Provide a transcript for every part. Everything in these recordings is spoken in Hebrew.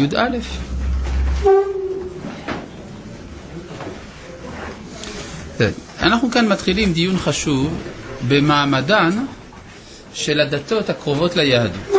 י"א. אנחנו כאן מתחילים דיון חשוב במעמדן של הדתות הקרובות ליהדות.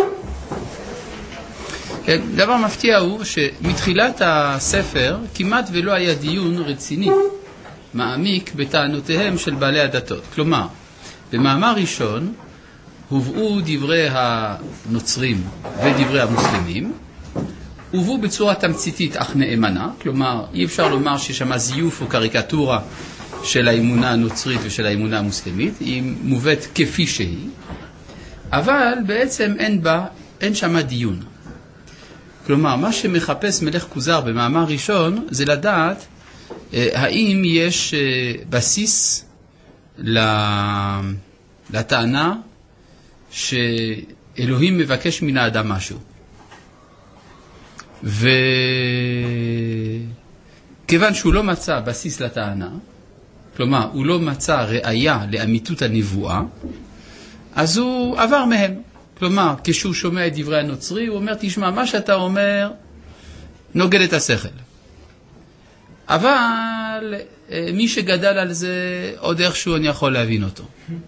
דבר מפתיע הוא שמתחילת הספר כמעט ולא היה דיון רציני, מעמיק בטענותיהם של בעלי הדתות. כלומר, במאמר ראשון הובאו דברי הנוצרים ודברי המוסלמים, הובאו בצורה תמציתית אך נאמנה, כלומר אי אפשר לומר ששמה זיוף או קריקטורה של האמונה הנוצרית ושל האמונה המוסלמית, היא מובאת כפי שהיא, אבל בעצם אין שמה דיון. כלומר, מה שמחפש מלך כוזר במאמר ראשון זה לדעת האם יש בסיס לטענה שאלוהים מבקש מן האדם משהו. וכיוון שהוא לא מצא בסיס לטענה, כלומר הוא לא מצא ראיה לאמיתות הנבואה, אז הוא עבר מהם. כלומר, כשהוא שומע את דברי הנוצרי, הוא אומר, תשמע, מה שאתה אומר נוגד את השכל. אבל מי שגדל על זה, עוד איכשהו אני יכול להבין אותו.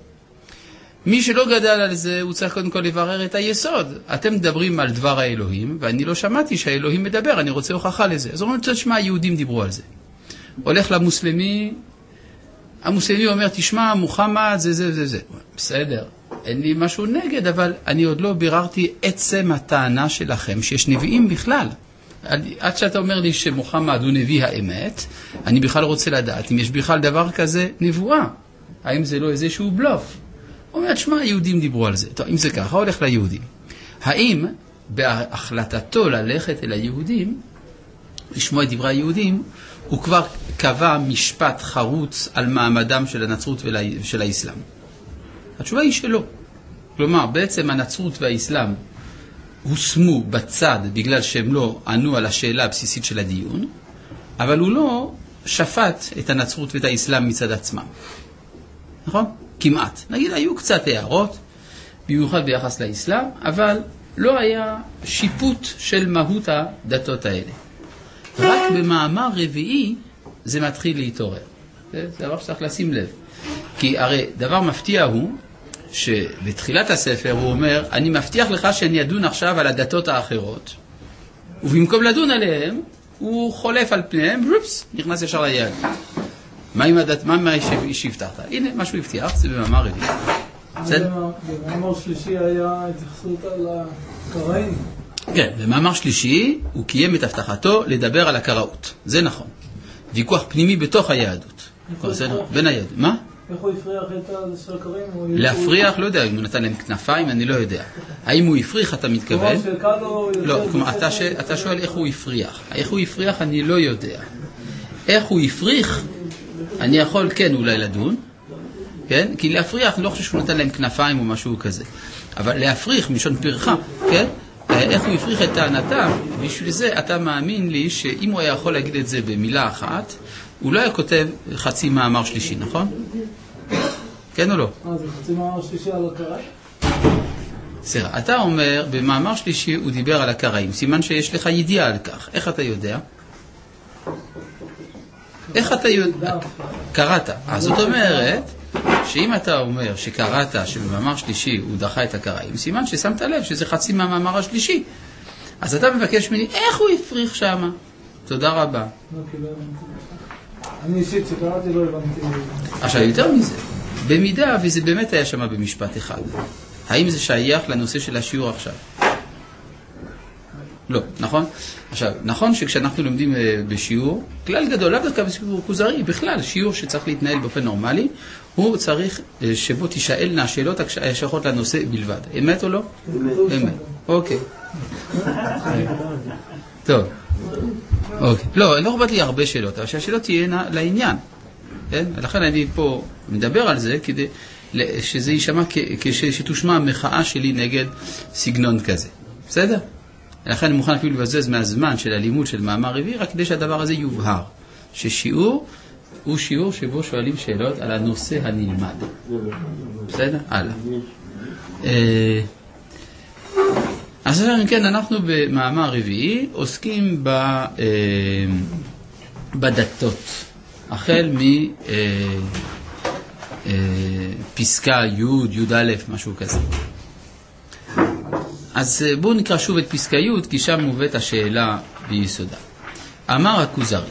מי שלא גדל על זה, הוא צריך קודם כל לברר את היסוד. אתם מדברים על דבר האלוהים, ואני לא שמעתי שהאלוהים מדבר, אני רוצה הוכחה לזה. אז הוא אומר, תשמע, היהודים דיברו על זה. הולך למוסלמי, המוסלמי אומר, תשמע, מוחמד, זה. בסדר, אין לי משהו נגד, אבל אני עוד לא ביררתי עצם הטענה שלכם, שיש נביאים בכלל. עד שאתה אומר לי שמוחמד הוא נביא האמת, אני בכלל רוצה לדעת אם יש בכלל דבר כזה נבואה. האם זה לא איזשהו בלוף? הוא אומר, תשמע, היהודים דיברו על זה. טוב, אם זה ככה, הולך ליהודים. האם בהחלטתו ללכת אל היהודים, לשמוע את דברי היהודים, הוא כבר קבע משפט חרוץ על מעמדם של הנצרות ושל האסלאם? התשובה היא שלא. כלומר, בעצם הנצרות והאסלאם הושמו בצד בגלל שהם לא ענו על השאלה הבסיסית של הדיון, אבל הוא לא שפט את הנצרות ואת האסלאם מצד עצמם. נכון? כמעט. נגיד, היו קצת הערות, במיוחד ביחס לאסלאם, אבל לא היה שיפוט של מהות הדתות האלה. רק במאמר רביעי זה מתחיל להתעורר. זה דבר שצריך לשים לב. כי הרי דבר מפתיע הוא שבתחילת הספר הוא אומר, אני מבטיח לך שאני אדון עכשיו על הדתות האחרות, ובמקום לדון עליהם, הוא חולף על פניהם, ופס, נכנס ישר ליד. מה שהבטחת? הנה, מה שהוא הבטיח, זה במאמר רביעי. במאמר שלישי היה התייחסות על הקראים. כן, במאמר שלישי הוא קיים את הבטחתו לדבר על הקראות. זה נכון. ויכוח פנימי בתוך היהדות. בין היהדות. מה? איך הוא הפריח את של הקראים? להפריח, לא יודע, אם הוא נתן להם כנפיים, אני לא יודע. האם הוא הפריח, אתה מתכוון? לא, כלומר, אתה שואל איך הוא הפריח. איך הוא הפריח, אני לא יודע. איך הוא הפריח, אני יכול כן אולי לדון, כן? כי להפריח, אני לא חושב שהוא נתן להם כנפיים או משהו כזה. אבל להפריח, מלשון פרחה, כן? איך הוא הפריך את טענתם, בשביל זה אתה מאמין לי שאם הוא היה יכול להגיד את זה במילה אחת, הוא לא היה כותב חצי מאמר שלישי, נכון? כן או לא? זה חצי מאמר שלישי על הקראים? סליחה, אתה אומר, במאמר שלישי הוא דיבר על הקראים, סימן שיש לך ידיעה על כך. איך אתה יודע? איך אתה יודע? קראת. אז זאת אומרת, שאם אתה אומר שקראת שבמאמר שלישי הוא דחה את הקראים, סימן ששמת לב שזה חצי מהמאמר השלישי. אז אתה מבקש ממני, איך הוא הפריך שם? תודה רבה. אני אישית שקראתי לא הבנתי. עכשיו, יותר מזה, במידה וזה באמת היה שם במשפט אחד, האם זה שייך לנושא של השיעור עכשיו? לא, נכון? עכשיו, נכון שכשאנחנו לומדים בשיעור, כלל גדול, לאו דווקא בשיעור כוזרי, בכלל, שיעור שצריך להתנהל באופן נורמלי, הוא צריך שבו תשאלנה השאלות השייכות לנושא בלבד. אמת או לא? אמת. אוקיי. טוב. אוקיי. לא אכפת לי הרבה שאלות, אבל שהשאלות תהיינה לעניין. כן? לכן אני פה מדבר על זה, כדי שזה יישמע, שתושמע המחאה שלי נגד סגנון כזה. בסדר? לכן אני מוכן אפילו לבזז מהזמן של הלימוד של מאמר רביעי, רק כדי שהדבר הזה יובהר. ששיעור הוא שיעור שבו שואלים שאלות על הנושא הנלמד. בסדר? הלאה. אז אם כן, אנחנו במאמר רביעי עוסקים בדתות, החל מפסקה י', י' א', משהו כזה. אז בואו נקרא שוב את פסקה י', כי שם מובאת השאלה ביסודה. אמר הכוזרי,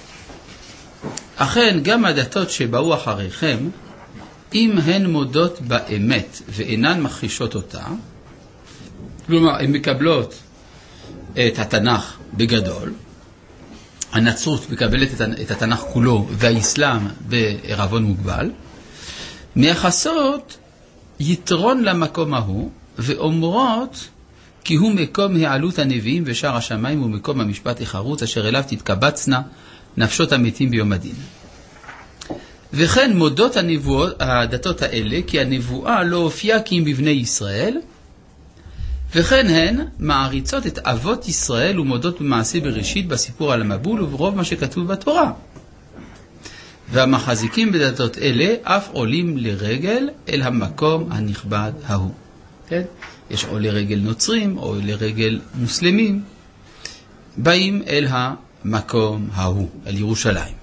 אכן גם הדתות שבאו אחריכם, אם הן מודות באמת ואינן מכחישות אותה, כלומר, הן מקבלות את התנ"ך בגדול, הנצרות מקבלת את התנ"ך כולו, והאסלאם בערבון מוגבל, מייחסות יתרון למקום ההוא, ואומרות כי הוא מקום העלות הנביאים ושער השמיים, ומקום המשפט החרוץ, אשר אליו תתקבצנה נפשות המתים ביום הדין. וכן מודות הדתות האלה, כי הנבואה לא הופיעה כי אם בבני ישראל, וכן הן מעריצות את אבות ישראל ומודות במעשה בראשית בסיפור על המבול וברוב מה שכתוב בתורה. והמחזיקים בדתות אלה אף עולים לרגל אל המקום הנכבד ההוא. כן? יש או לרגל נוצרים או לרגל מוסלמים, באים אל המקום ההוא, אל ירושלים.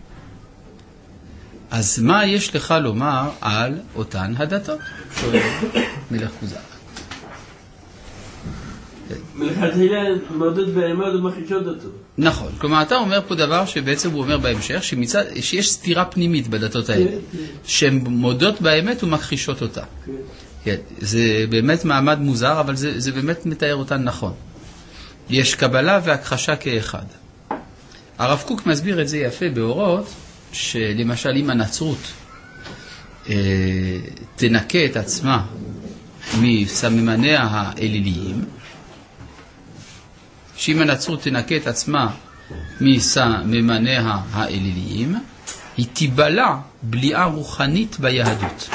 אז מה יש לך לומר על אותן הדתות? שואל מלך כוזרי. מלכתחילה מודות באמת ומכחישות אותו. נכון, כלומר אתה אומר פה דבר שבעצם הוא אומר בהמשך, שיש סתירה פנימית בדתות האלה, שהן מודות באמת ומכחישות אותה. כן, זה באמת מעמד מוזר, אבל זה באמת מתאר אותן נכון. יש קבלה והכחשה כאחד. הרב קוק מסביר את זה יפה באורות, שלמשל אם הנצרות תנקה את עצמה מסממניה האליליים, שאם הנצרות תנקה את עצמה מסממניה האליליים, היא תיבלע בליעה רוחנית ביהדות.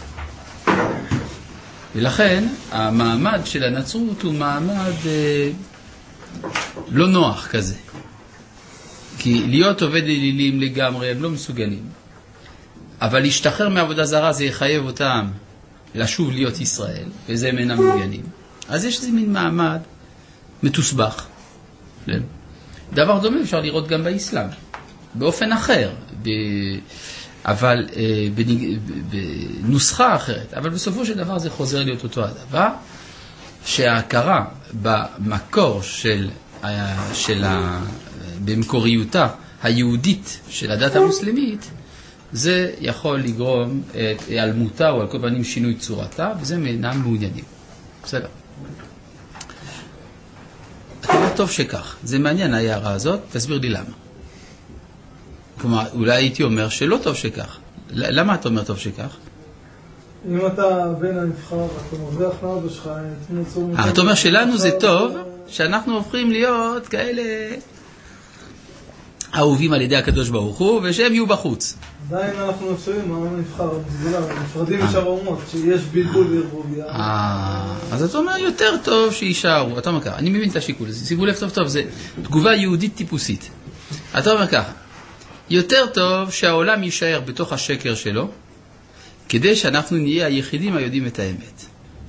ולכן המעמד של הנצרות הוא מעמד לא נוח כזה. כי להיות עובד אלילים לגמרי הם לא מסוגלים. אבל להשתחרר מעבודה זרה זה יחייב אותם לשוב להיות ישראל, וזה הם אינם מעוניינים. אז יש איזה מין מעמד מתוסבך. דבר דומה אפשר לראות גם באסלאם, באופן אחר, אבל בנוסחה אחרת. אבל בסופו של דבר זה חוזר להיות אותו הדבר, שההכרה במקור במקוריותה היהודית של הדת המוסלמית, זה יכול לגרום את היעלמותה או על כל פנים שינוי צורתה, וזה אינם מעוניינים. בסדר. אתה אומר טוב שכך, זה מעניין ההערה הזאת, תסביר לי למה. כלומר, אולי הייתי אומר שלא טוב שכך. למה אתה אומר טוב שכך? אם אתה בן הנבחר, אתה מרוויח לאבא שלך, אתה אומר שלנו זה טוב, שאנחנו הופכים להיות כאלה אהובים על ידי הקדוש ברוך הוא, ושהם יהיו בחוץ. עדיין אנחנו נפשרים, מה נבחר, נפרדים משאר האומות, שיש בלבול וערבוביה. אז אתה אומר יותר טוב שישארו. אתה אומר ככה, אני מבין את השיקול, שימו לב טוב טוב, זה תגובה יהודית טיפוסית. אתה אומר ככה, יותר טוב שהעולם יישאר בתוך השקר שלו, כדי שאנחנו נהיה היחידים היודעים את האמת.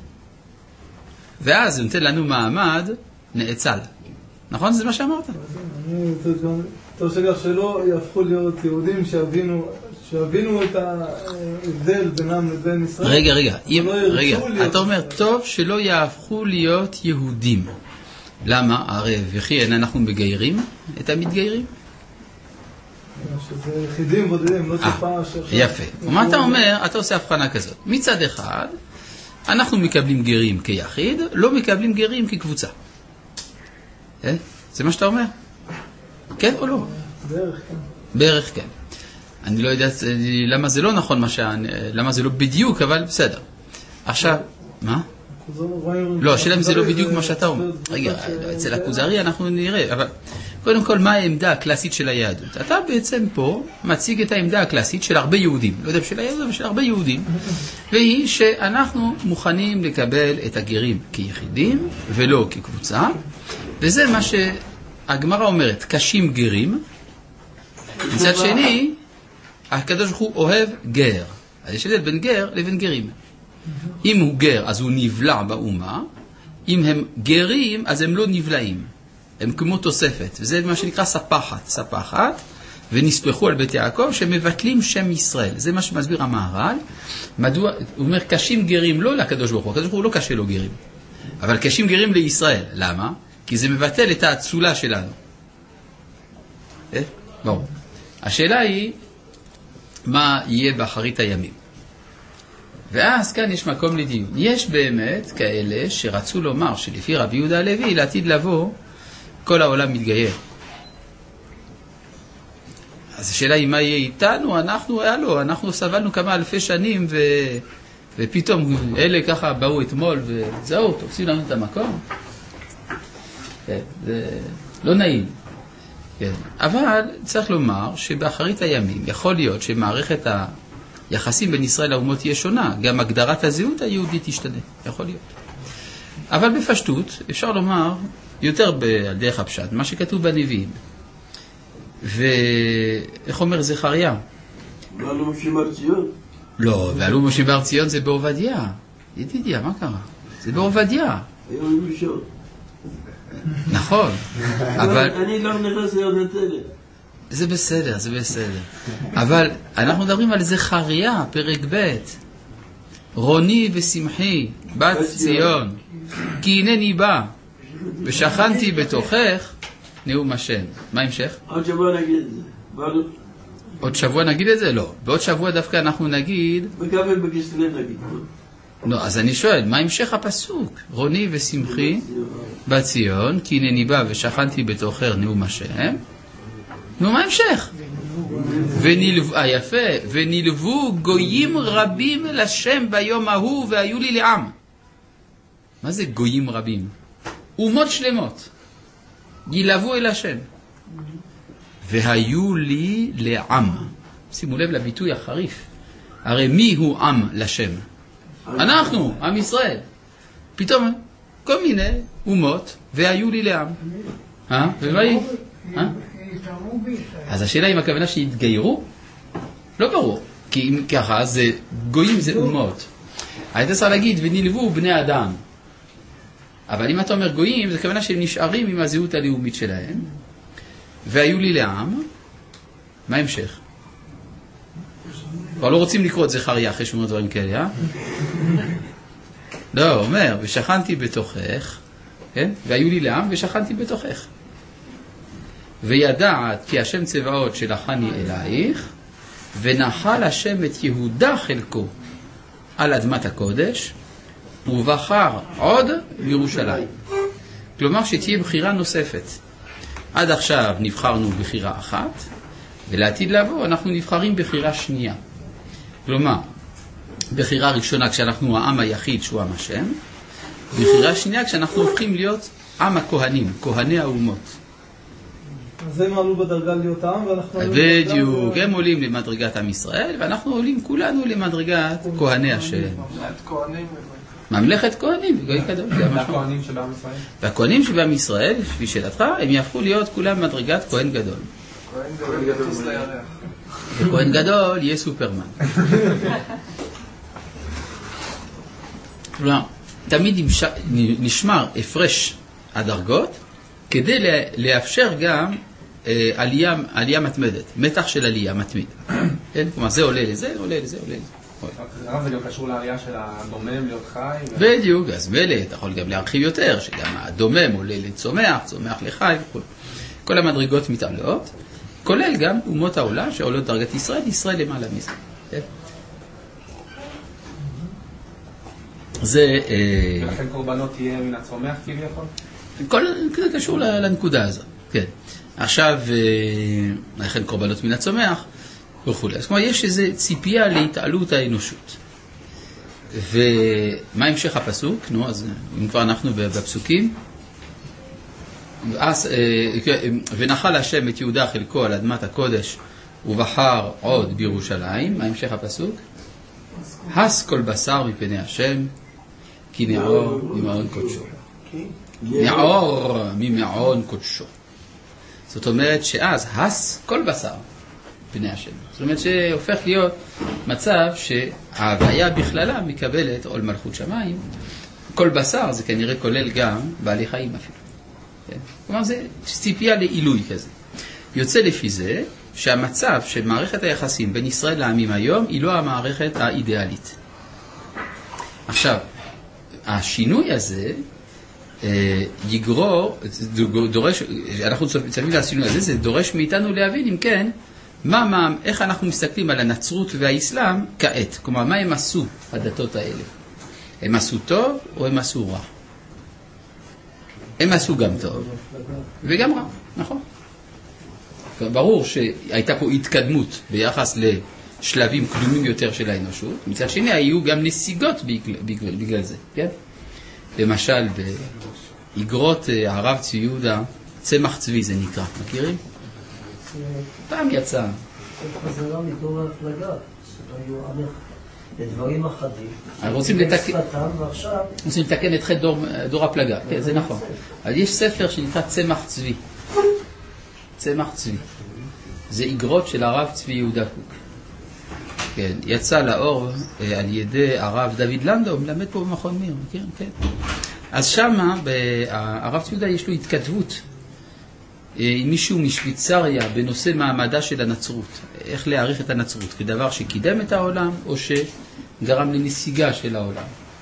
ואז זה נותן לנו מעמד נאצל. נכון? זה מה שאמרת? אני טוב שכך שלא יהפכו להיות יהודים שהבינו את ההבדל בינם לבין ישראל. רגע, אתה אומר טוב שלא יהפכו להיות יהודים. למה? הרי וכי אנחנו מגיירים את המתגיירים? שזה יחידים בודדים, לא תופעה יפה. ומה אתה אומר? אתה עושה הבחנה כזאת. מצד אחד, אנחנו מקבלים גרים כיחיד, לא מקבלים גרים כקבוצה. זה מה שאתה אומר? כן או לא? בערך כן. אני לא יודע למה זה לא נכון, למה זה לא בדיוק, אבל בסדר. עכשיו, מה? לא, השאלה אם זה לא בדיוק מה שאתה אומר. רגע, אצל הכוזרי אנחנו נראה, אבל קודם כל, מה העמדה הקלאסית של היהדות? אתה בעצם פה מציג את העמדה הקלאסית של הרבה יהודים, לא יודע של היהדות, אבל של הרבה יהודים, והיא שאנחנו מוכנים לקבל את הגרים כיחידים ולא כקבוצה, וזה מה שהגמרא אומרת, קשים גרים. מצד שני, הקדוש ברוך הוא אוהב גר. אז יש הבדל בין גר לבין גרים. אם הוא גר, אז הוא נבלע באומה. אם הם גרים, אז הם לא נבלעים. הם כמו תוספת. וזה מה שנקרא ספחת, ונספחו על בית יעקב, שמבטלים שם ישראל. זה מה שמסביר המהר"ל. מדוע, הוא אומר, קשים גרים לא לקדוש ברוך הוא. הקדוש ברוך הוא לא קשה לו גרים. אבל קשים גרים לישראל. למה? כי זה מבטל את האצולה שלנו. ברור. השאלה היא, מה יהיה באחרית הימים? ואז כאן יש מקום לדיון. יש באמת כאלה שרצו לומר שלפי רבי יהודה הלוי, לעתיד לבוא, כל העולם מתגייר. אז השאלה היא מה יהיה איתנו? אנחנו סבלנו כמה אלפי שנים ופתאום אלה ככה באו אתמול וזהו, תופסים לנו את המקום. כן, זה לא נעים. כן. אבל צריך לומר שבאחרית הימים יכול להיות שמערכת היחסים בין ישראל לאומות תהיה שונה. גם הגדרת הזהות היהודית תשתנה. יכול להיות. אבל בפשטות אפשר לומר יותר על דרך הפשט, מה שכתוב בנביאים. ואיך אומר זכריה? ועלו משה בר ציון? לא, ועלו משה בר ציון זה בעובדיה. ידידיה, מה קרה? זה בעובדיה. היום ראשון. נכון, אבל... אני לא נכנס להיות נטלת. זה בסדר. אבל אנחנו מדברים על זכריה, פרק ב'. רוני ושמחי, בת ציון, כי הנני בא, ושכנתי בתוכך, נאום השם. מה המשך? עוד שבוע נגיד את זה. עוד שבוע נגיד את זה? לא. בעוד שבוע דווקא אנחנו נגיד... בכ"ה בכסלו נגיד. לא, אז אני שואל, מה המשך הפסוק? רוני ושמחי, בת ציון, כי הנני בא ושכנתי בתוכך, נאום השם. נו, מה המשך? יפה. ונלוו גויים רבים לשם ביום ההוא והיו לי לעם. מה זה גויים רבים? אומות שלמות. ילוו אל השם. והיו לי לעם. שימו לב לביטוי החריף. הרי מי הוא עם לשם? אנחנו, עם ישראל. פתאום כל מיני אומות והיו לי לעם. ומה היא? אז השאלה אם הכוונה שהתגיירו? לא ברור. כי אם ככה, זה גויים זה אומות. היית צריך להגיד, ונלוו בני אדם. אבל אם אתה אומר גויים, זה כוונה שהם נשארים עם הזהות הלאומית שלהם. והיו לי לעם. מה המשך? כבר לא רוצים לקרוא את זכריה אחרי שאומר דברים כאלה, לא, הוא אומר, ושכנתי בתוכך, כן? והיו לי לעם ושכנתי בתוכך. וידעת כי השם צבאות שלחני אלייך, ונחל השם את יהודה חלקו על אדמת הקודש, ובחר עוד בירושלים. כלומר שתהיה בחירה נוספת. עד עכשיו נבחרנו בחירה אחת, ולעתיד לבוא אנחנו נבחרים בחירה שנייה. כלומר, בחירה ראשונה כשאנחנו העם היחיד שהוא עם השם, בחירה שנייה כשאנחנו הופכים להיות עם הכהנים, כהני האומות. אז הם עלו בדרגה להיות עם ואנחנו עלו בדיוק, הם עולים למדרגת עם ישראל ואנחנו עולים כולנו למדרגת כהני השם. ממלכת כהנים, גוי קדוש. והכהנים שבעם ישראל? והכהנים שבעם ישראל, לפי שאלתך, הם יהפכו להיות כולם מדרגת כהן גדול. כהן גדול יטוס לירח. וכהן גדול יהיה סופרמן. כלומר, תמיד נשמר הפרש הדרגות, כדי לאפשר גם עלייה מתמדת, מתח של עלייה מתמיד. כלומר, זה עולה לזה, עולה לזה, עולה לזה. זה גם קשור לעלייה של הדומם להיות חי? בדיוק, אז מלא, אתה יכול גם להרחיב יותר, שגם הדומם עולה לצומח, צומח לחי וכו'. כל המדרגות מתעלות, כולל גם אומות העולם שעולות דרגת ישראל, ישראל למעלה מזה. זה... ולכן קורבנות תהיה מן הצומח כביכול? זה קשור לנקודה הזאת, כן. עכשיו, לכן קורבנות מן הצומח וכו'. אז כמו יש איזו ציפייה להתעלות האנושות. ומה המשך הפסוק? נו, אז אם כבר אנחנו בפסוקים. ונחל השם את יהודה חלקו על אדמת הקודש ובחר עוד בירושלים. מה המשך הפסוק? הס כל בשר מפני השם כי נעור ממעון קודשו. נעור ממעון קודשו. זאת אומרת שאז הס כל בשר פני השם. זאת אומרת שהופך להיות מצב שההוויה בכללה מקבלת עול מלכות שמיים. כל בשר זה כנראה כולל גם בעלי חיים אפילו. כן? כלומר זה ציפייה לעילוי כזה. יוצא לפי זה שהמצב של מערכת היחסים בין ישראל לעמים היום היא לא המערכת האידיאלית. עכשיו, השינוי הזה יגרור, דורש, אנחנו צפים לשינוי הזה, זה דורש מאיתנו להבין אם כן, איך אנחנו מסתכלים על הנצרות והאסלאם כעת. כלומר, מה הם עשו, הדתות האלה? הם עשו טוב או הם עשו רע? הם עשו גם טוב וגם רע, נכון? ברור שהייתה פה התקדמות ביחס לשלבים קדומים יותר של האנושות. מצד שני, היו גם נסיגות בגלל זה, כן? למשל, באגרות הרב צבי יהודה, צמח צבי זה נקרא, מכירים? פעם יצא. זה חזרה מדור ההפלגה, שהיו עמך לדברים אחדים. רוצים לתקן את חטא דור הפלגה, כן, זה נכון. אבל יש ספר שנקרא צמח צבי. צמח צבי. זה אגרות של הרב צבי יהודה קוק. כן, יצא לאור על ידי הרב דוד לנדאו, מלמד פה במכון מיר, מכירים? כן. אז שמה, הרב צבי יהודה יש לו התכתבות עם מישהו משוויצריה בנושא מעמדה של הנצרות. איך להעריך את הנצרות? כדבר שקידם את העולם או שגרם לנסיגה של העולם?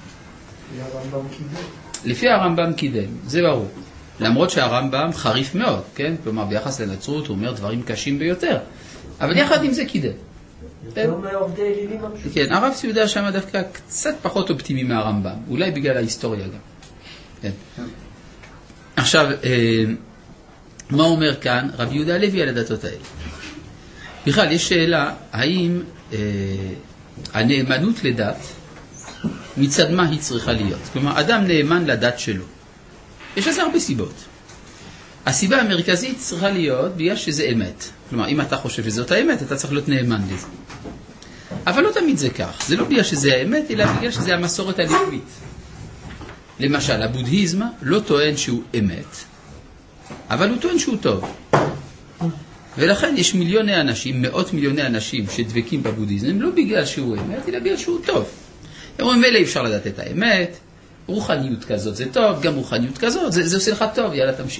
לפי הרמב"ם קידם, זה ברור. למרות שהרמב"ם חריף מאוד, כן? כלומר, ביחס לנצרות הוא אומר דברים קשים ביותר. אבל יחד עם זה קידם. יותר מעובדי אלילים המשהו. כן, הרב צבי יהודה שם דווקא קצת פחות אופטימי מהרמב"ם. אולי בגלל ההיסטוריה גם. כן. עכשיו, מה אומר כאן רבי יהודה הלוי על הדתות האלה? בכלל, יש שאלה, האם הנאמנות לדת, מצד מה היא צריכה להיות? כלומר, אדם נאמן לדת שלו. יש לזה הרבה סיבות. הסיבה המרכזית צריכה להיות בגלל שזה אמת. כלומר, אם אתה חושב שזאת האמת, אתה צריך להיות נאמן לזה. אבל לא תמיד זה כך. זה לא בגלל שזה האמת, אלא בגלל שזה המסורת הלאומית. למשל, הבודהיזם לא טוען שהוא אמת, אבל הוא טוען שהוא טוב. ולכן יש מיליוני אנשים, מאות מיליוני אנשים שדבקים בבודהיזם, לא בגלל שהוא אמת, אלא בגלל שהוא טוב. הם אומרים, מלא אפשר לדעת את האמת, רוחניות כזאת זה טוב, גם רוחניות כזאת, זה עושה לך טוב, יאללה תמשיך.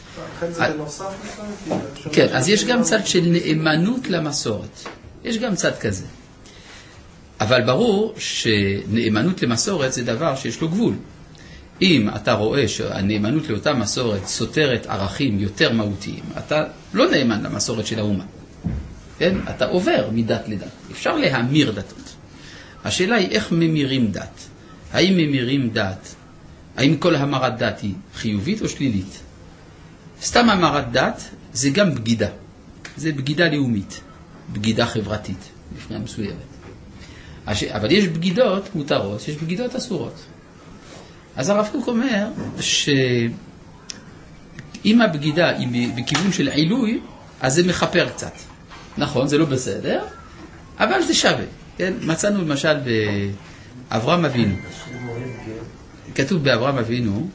כן, אז יש גם צד של נאמנות למסורת. יש גם צד כזה. אבל ברור שנאמנות למסורת זה דבר שיש לו גבול. אם אתה רואה שהנאמנות לאותה מסורת סותרת ערכים יותר מהותיים, אתה לא נאמן למסורת של האומה. כן? אתה עובר מדת לדת. אפשר להמיר דתות. השאלה היא איך ממירים דת. האם ממירים דת? האם כל המרת דת היא חיובית או שלילית? סתם המרת דת זה גם בגידה. זה בגידה לאומית. בגידה חברתית. לפני מסוימת. אבל יש בגידות מותרות, יש בגידות אסורות. אז הרב קוק אומר שאם הבגידה היא בכיוון של עילוי, אז זה מחפר קצת. נכון, זה לא בסדר, אבל זה שווה. כן? מצאנו למשל באברהם אבינו. כתוב באברהם אבינו,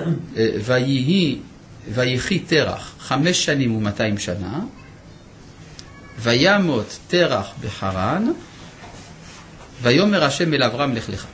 ויחי תרח 5 שנים ו200 שנה, וימות תרח בחרן, ויאמר השם אל אברהם לך לך.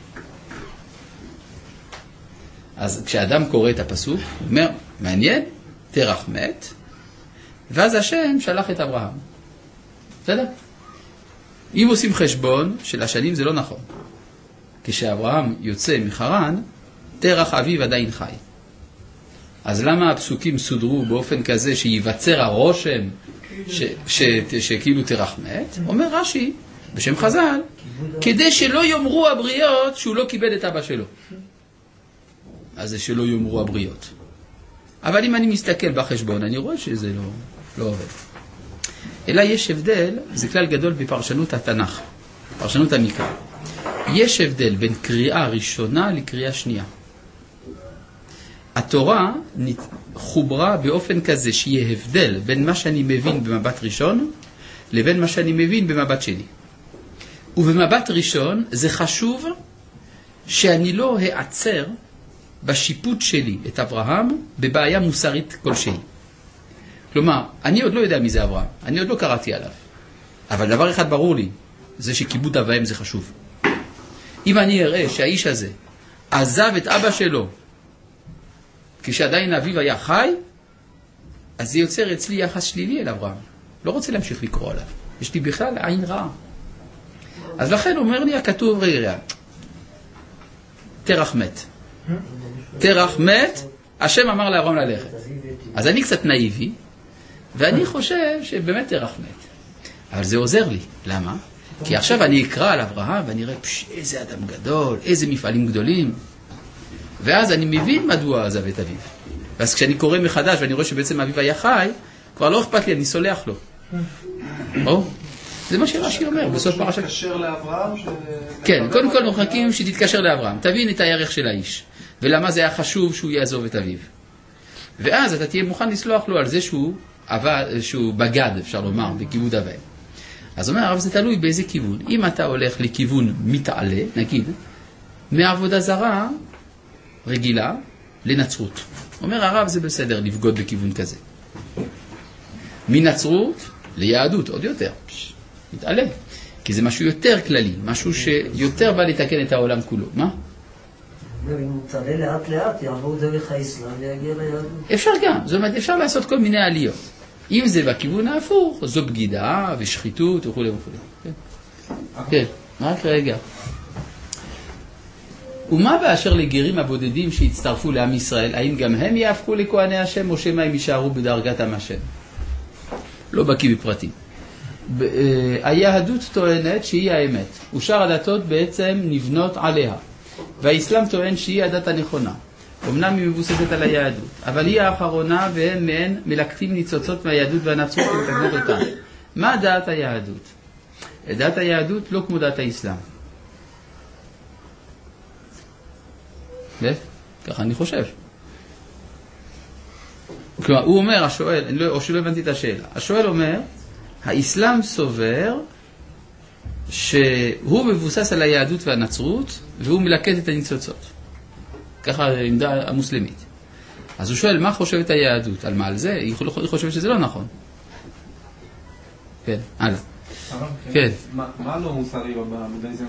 אז כשאדם קורא את הפסוק, הוא אומר, מעניין, תרח מת, ואז השם שלח את אברהם. בסדר? אם עושים חשבון של השנים זה לא נכון. כשאברהם יוצא מחרן, תרח אביו עדיין חי. אז למה הפסוקים סודרו באופן כזה שיווצר הרושם שכאילו תרח מת? אומר רש"י, בשם חז"ל, כדי שלא יאמרו הבריות שהוא לא קיבל את אבא שלו. אז זה שלא יאמרו הבריות. אבל אם אני מסתכל בחשבון, אני רואה שזה לא עובד. אלא יש הבדל, זה כלל גדול בפרשנות התנ"ך, פרשנות המקרא. יש הבדל בין קריאה ראשונה לקריאה שנייה. התורה חוברה באופן כזה שיהיה הבדל בין מה שאני מבין במבט ראשון לבין מה שאני מבין במבט שני. ובמבט ראשון זה חשוב שאני לא אעצר בשיפוט שלי את אברהם בבעיה מוסרית כלשהי. כלומר, אני עוד לא יודע מי זה אברהם, אני עוד לא קראתי עליו. אבל דבר אחד ברור לי, זה שכיבוד אב ואם זה חשוב. אם אני אראה שהאיש הזה עזב את אבא שלו כשעדיין אביו היה חי, אז זה יוצר אצלי יחס שלילי אל אברהם. לא רוצה להמשיך לקרוא עליו. יש לי בכלל עין רעה. אז לכן אומר לי הכתוב, רגע, תרח מת. תרח מת, השם אמר לאברהם ללכת. אז אני קצת נאיבי, ואני חושב שבאמת תרח מת. אבל זה עוזר לי. למה? כי עכשיו אני אקרא על אברהם ואני אראה, איזה אדם גדול, איזה מפעלים גדולים. ואז אני מבין מדוע עזב את אביו. ואז כשאני קורא מחדש ואני רואה שבעצם אביו היה חי, כבר לא אכפת לי, אני סולח לו. זה מה שרש"י אומר בסוף פרשת. תתקשר לאברהם? כן, קודם כל מחכים שתתקשר לאברהם. תבין את הערך של האיש. ולמה זה היה חשוב שהוא יעזוב את אביו. ואז אתה תהיה מוכן לסלוח לו על זה שהוא בגד, אפשר לומר, בכיבוד אביו. אז אומר הרב, זה תלוי באיזה כיוון. אם אתה הולך לכיוון מתעלה, נגיד, מעבודה זרה רגילה לנצרות. אומר הרב, זה בסדר לבגוד בכיוון כזה. מנצרות ליהדות, עוד יותר. מתעלה. כי זה משהו יותר כללי, משהו שיותר בא לתקן את העולם כולו. מה? אם הוא מתעלה לאט לאט, יעבור דרך האסלאם ויגיע ליהדות. אפשר גם. זאת אומרת, אפשר לעשות כל מיני עליות. אם זה בכיוון ההפוך, זו בגידה ושחיתות וכו' וכו'. כן, רק רגע. ומה באשר לגרים הבודדים שהצטרפו לעם ישראל, האם גם הם יהפכו לכהני השם או שמא הם יישארו בדרגת עם השם? לא בקיא בפרטים. היהדות טוענת שהיא האמת, ושאר הדתות בעצם נבנות עליה. והאסלאם טוען שהיא הדת הנכונה. אמנם היא מבוססת על היהדות, אבל היא האחרונה והם מהן מלקטים ניצוצות מהיהדות והנצרות ומתקנות אותה. מה דעת היהדות? דעת היהדות לא כמו דעת האסלאם. ככה אני חושב. כלומר, הוא אומר, השואל, או שלא הבנתי את השאלה. השואל אומר, האסלאם סובר שהוא מבוסס על היהדות והנצרות, והוא מלקט את הניצוצות. ככה העמדה המוסלמית. אז הוא שואל, מה חושבת היהדות? על מה? על זה? היא חושבת שזה לא נכון. כן, הלאה. כן. מה לא מוסרי בבודהיזם?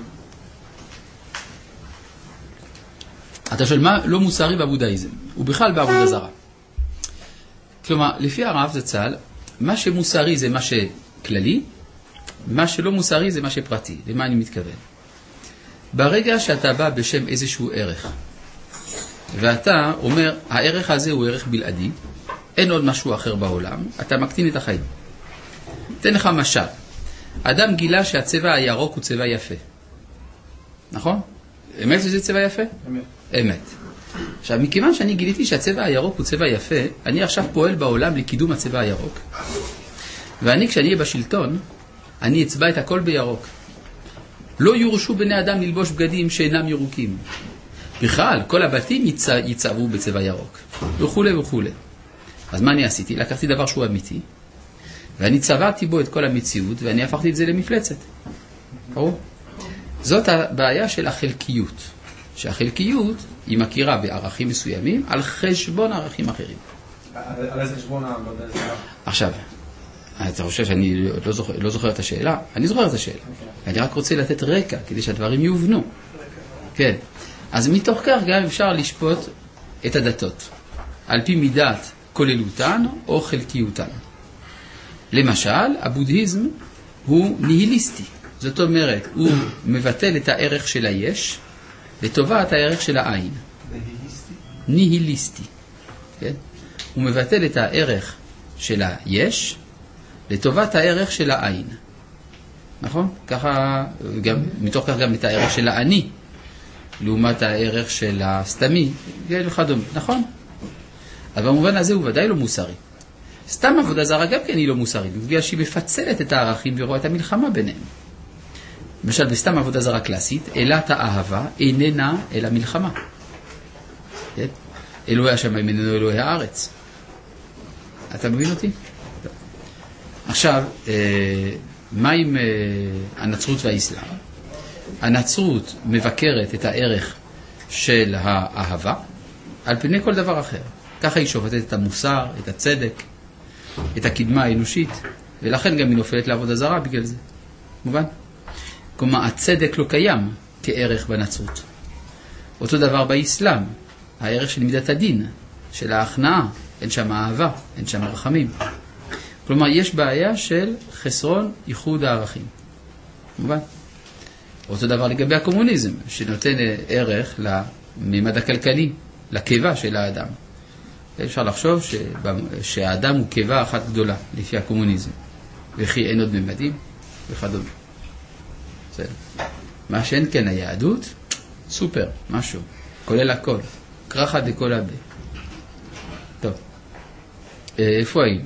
אתה שואל, מה לא מוסרי בבודהיזם? ובכלל בעבודה זרה. כלומר, לפי הרב זצ"ל, מה שמוסרי זה מה שכללי, מה שלא מוסרי זה מה שפרטי. למה אני מתכוון? ברגע שאתה בא בשם איזשהו ערך, ואתה אומר, הערך הזה הוא ערך בלעדי, אין עוד משהו אחר בעולם, אתה מקטין את החיים. תן לך משל. אדם גילה שהצבע הירוק הוא צבע יפה. נכון? אמת שזה צבע יפה? אמת. אמת. עכשיו, מכיוון שאני גיליתי שהצבע הירוק הוא צבע יפה, אני עכשיו פועל בעולם לקידום הצבע הירוק. ואני, כשאני אהיה בשלטון, אני אצבע את הכל בירוק. לא יורשו בני אדם ללבוש בגדים שאינם ירוקים. בכלל, כל הבתים יצבעו בצבע ירוק. וכו' וכו'. אז מה אני עשיתי? לקחתי דבר שהוא אמיתי, ואני צבעתי בו את כל המציאות, ואני הפכתי את זה למפלצת. ברור? זאת הבעיה של החלקיות. שהחלקיות היא מכירה בערכים מסוימים על חשבון ערכים אחרים. על איזה חשבון העבודה זה? עכשיו, אתה חושב שאני לא זוכר את השאלה? אני זוכר את השאלה. אני רק רוצה לתת רקע כדי שהדברים יובנו. כן. אז מתוך כך גם אפשר לשפוט את הדתות. על פי מידת כוללותן או חלקיותן. למשל, הבודהיזם הוא ניהיליסטי. זאת אומרת, הוא מבטל את הערך של היש לטובת הערך של העין. ניהיליסטי. כן? הוא מבטל את הערך של היש לטובת הערך של העין. נכון? ככה, מתוך כך גם את הערך של העני, לעומת הערך של הסתמי, וכדומה. נכון? אבל במובן הזה הוא ודאי לא מוסרי. סתם עבודה זרה גם כן היא לא מוסרית, בגלל שהיא מפצלת את הערכים ורואה את המלחמה ביניהם. למשל, בסתם עבודה זרה קלאסית, אלת האהבה איננה אלא מלחמה. כן? אלוהי השמיים איננו אלוהי הארץ. אתה מבין אותי? עכשיו, מה עם הנצרות והאסלאם? הנצרות מבקרת את הערך של האהבה על פני כל דבר אחר. ככה היא שופטת את המוסר, את הצדק, את הקדמה האנושית, ולכן גם היא נופלת לעבודה זרה בגלל זה. מובן? כלומר, הצדק לא קיים כערך בנצרות. אותו דבר באסלאם, הערך של מידת הדין, של ההכנעה, אין שם אהבה, אין שם רחמים. כלומר, יש בעיה של חסרון ייחוד הערכים. מובן? אותו דבר לגבי הקומוניזם, שנותן ערך לממד הכלכלי, לקיבה של האדם. אפשר לחשוב שהאדם הוא קיבה אחת גדולה, לפי הקומוניזם. וכי אין עוד ממדים, וכדומה. בסדר. מה שאין כן היהדות, סופר, משהו, כולל הכל. קרחה דכל הבא. טוב. איפה היינו?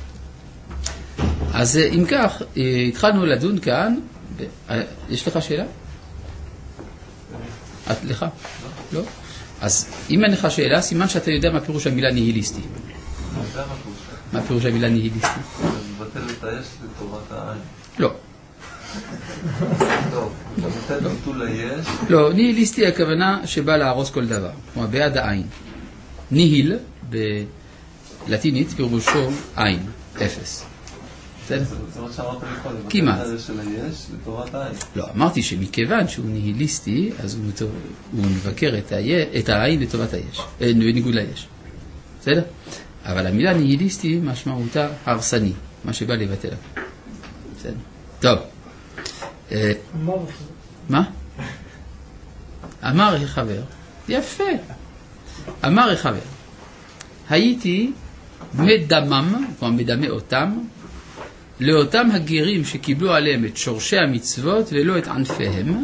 אז אם כך, התחלנו לדון כאן. יש לך שאלה? את לך? לא? אז אם אין לך שאלה, סימן שאתה יודע מה פירוש המילה ניהיליסטי. מה פירוש המילה ניהיליסטי? זה מבטל את היש לטובת העין. לא. טוב, אתה מבטל ביטול היש. לא, ניהיליסטי הכוונה שבא להרוס כל דבר. כלומר, בעד העין. ניהיל בלטינית פירושו עין, אפס. זה מה שאמרת לי קודם. כמעט. מבטל את היש של היש לטובת העין. לא, אמרתי שמכיוון שהוא ניהיליסטי, אז הוא מבקר את העין לטובת היש, בניגוד ליש. בסדר? אבל המילה ניהיליסטי משמעותה הרסני, מה שבא לבטל. בסדר? טוב. מה? אמר חבר. יפה. אמר חבר. הייתי מדמם, כלומר מדמה אותם, לאותם הגרים שקיבלו עליהם את שורשי המצוות ולא את ענפיהם,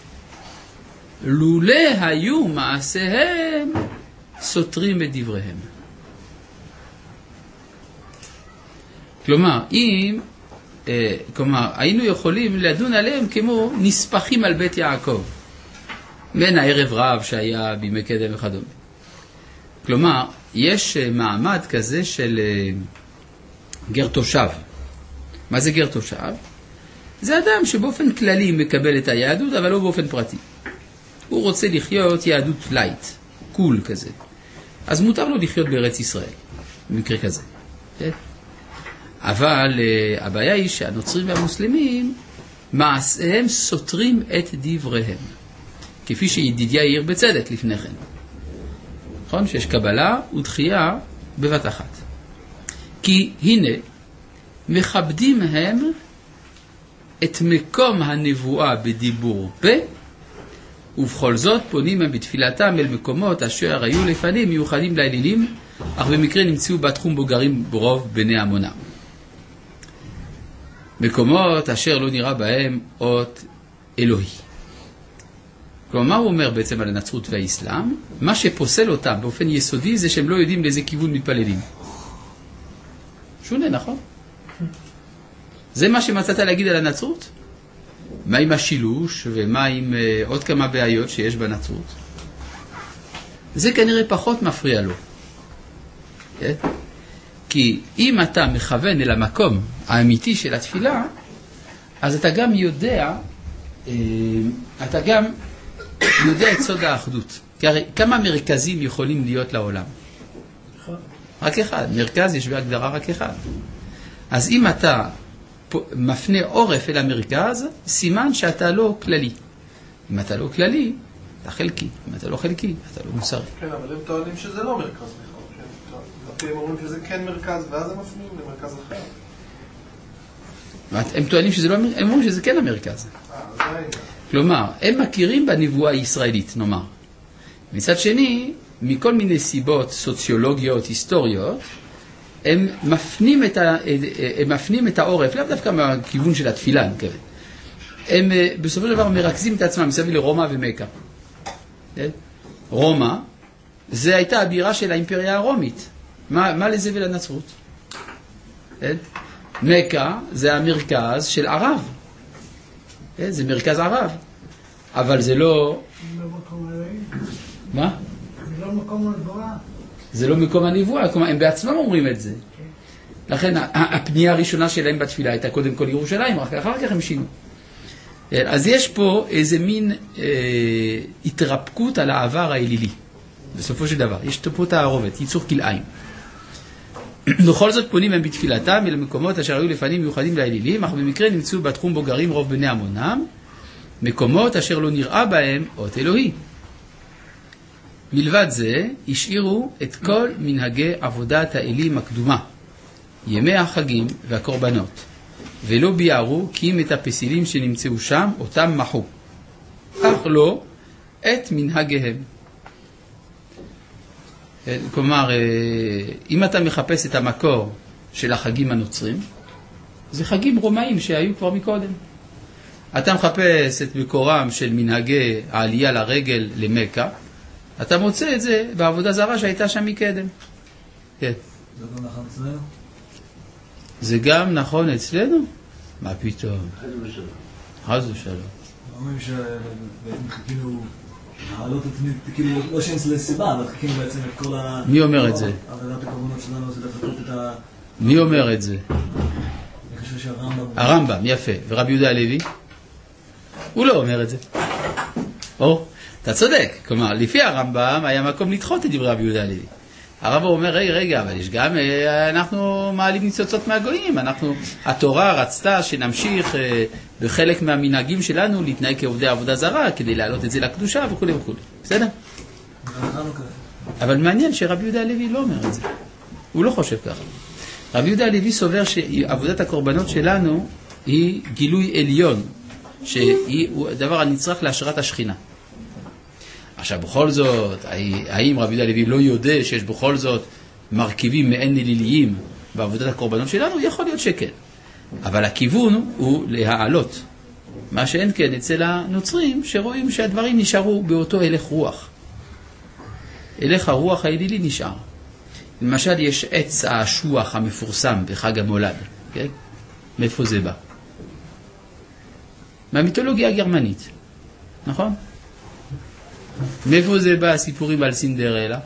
לולא היו מעשיהם סותרים את דבריהם. כלומר, היינו יכולים לדון עליהם כמו נספחים על בית יעקב, בין הערב רב שהיה בימי קדם וכדומה. כלומר, יש מעמד כזה של גר תושב. מה זה גר תושב? זה אדם שבאופן כללי מקבל את היהדות, אבל לא באופן פרטי. הוא רוצה לחיות יהדות לייט, קול כזה. אז מותר לו לחיות בארץ ישראל, במקרה כזה. אבל הבעיה היא שהנוצרים והמוסלמים, מעשיהם סותרים את דבריהם. כפי שידידיה העיר בצדק לפני כן. נכון? שיש קבלה ודחייה בבת אחת. כי הנה, מכבדים הם את מקום הנבואה בדיבור פה, ובכל זאת פונים הם בתפילתם אל מקומות אשר היו לפנים מיוחדים לאלילים, אך במקרה נמצאו בתחום בו גרים ברוב בני עמונם. מקומות אשר לא נראה בהם אות אלוהי. כלומר, מה הוא אומר בעצם על הנצרות והאסלאם? מה שפוסל אותם באופן יסודי זה שהם לא יודעים לאיזה כיוון מתפללים. שונה, נכון? זה מה שמצאת להגיד על הנצרות? מה עם השילוש ומה עם עוד כמה בעיות שיש בנצרות? זה כנראה פחות מפריע לו. כן? כי אם אתה מכוון אל המקום האמיתי של התפילה, אז אתה גם יודע את סוד האחדות. כי הרי כמה מרכזים יכולים להיות לעולם? רק אחד. מרכז יש בהגדרה רק אחד. אז אם אתה מפנה עורף אל המרכז, סימן שאתה לא כללי. אם אתה לא כללי, אתה חלקי. אם אתה לא חלקי, אתה לא מוסרי. כן, אבל הם טוענים שזה לא מרכז בכלל. הם אומרים שזה כן מרכז, ואז הם מפנים למרכז אחר. הם טוענים שזה לא, הם אומרים שזה כן המרכז. כלומר, הם מכירים בנבואה הישראלית, נאמר. מצד שני, מכל מיני סיבות סוציולוגיות, היסטוריות, הם מפנים את העורף, לאו דווקא מהכיוון של התפילה, אני מקווה. הם בסופו של דבר מרכזים את עצמם מסביב לרומא ומקה. רומא, זה הייתה הבירה של האימפריה הרומית. מה לזה ולנצרות? מקה זה המרכז של ערב. זה מרכז ערב. אבל זה לא... מה? זה לא מקום הנבואה. זה לא מקום הנבואה, כלומר, הם בעצמם אומרים את זה. לכן הפנייה הראשונה שלהם בתפילה הייתה קודם כל ירושלים, רק אחר כך הם שינו. אז יש פה איזה מין התרפקות על העבר האלילי. בסופו של דבר, יש פה תערובת, ייצור כלאיים. בכל זאת פונים הם בתפילתם אל מקומות אשר היו לפנים מיוחדים לאלילים, אך במקרה נמצאו בתחום בו גרים רוב בני עמונם, מקומות אשר לא נראה בהם אות אלוהי. מלבד זה, השאירו את כל מנהגי עבודת האלים הקדומה, ימי החגים והקורבנות, ולא ביארו כי אם את הפסילים שנמצאו שם, אותם מחו. אך לא את מנהגיהם. כלומר, אם אתה מחפש את המקור של החגים הנוצרים, זה חגים רומאים שהיו כבר מקודם. אתה מחפש את מקורם של מנהגי העלייה לרגל למכה, אתה מוצא את זה בעבודה זרה שהייתה שם מקדם. כן. זה גם נכון אצלנו? זה גם נכון אצלנו? מה פתאום? חס ושלום. אומרים שחיכינו להעלות את מי, כאילו לא שאין לזה סיבה, אבל חיכינו בעצם את כל ה... מי אומר את זה? עבודת הקורבנות שלנו זה לחכות את ה... מי אומר את זה? אני חושב שהרמב"ם... הרמב"ם, יפה. ורבי יהודה הלוי? הוא לא אומר את זה. אתה צודק. כלומר, לפי הרמב"ם היה מקום לדחות את דברי רבי יהודה הלוי. הרמב"ם אומר, רגע, אבל יש גם, אנחנו מעלים ניצוצות מהגויים. התורה רצתה שנמשיך בחלק מהמנהגים שלנו להתנהג כעובדי עבודה זרה, כדי להעלות את זה לקדושה וכו' וכו'. בסדר? אבל מעניין שרבי יהודה הלוי לא אומר את זה. הוא לא חושב ככה. רבי יהודה הלוי סובר שעבודת הקורבנות שלנו היא גילוי עליון, שהיא דבר הנצרך להשראת השכינה. עכשיו, בכל זאת, האם רבי יהודה הלוי לא יודע שיש בכל זאת מרכיבים מעין אליליים בעבודת הקורבנות שלנו? יכול להיות שכן. אבל הכיוון הוא להעלות. מה שאין כן אצל הנוצרים, שרואים שהדברים נשארו באותו הלך רוח. הלך הרוח האלילי נשאר. למשל, יש עץ האשוח המפורסם בחג המולד. כן? מאיפה זה בא? מהמיתולוגיה הגרמנית. נכון? מאיפה זה בא הסיפורים על סינדרלה?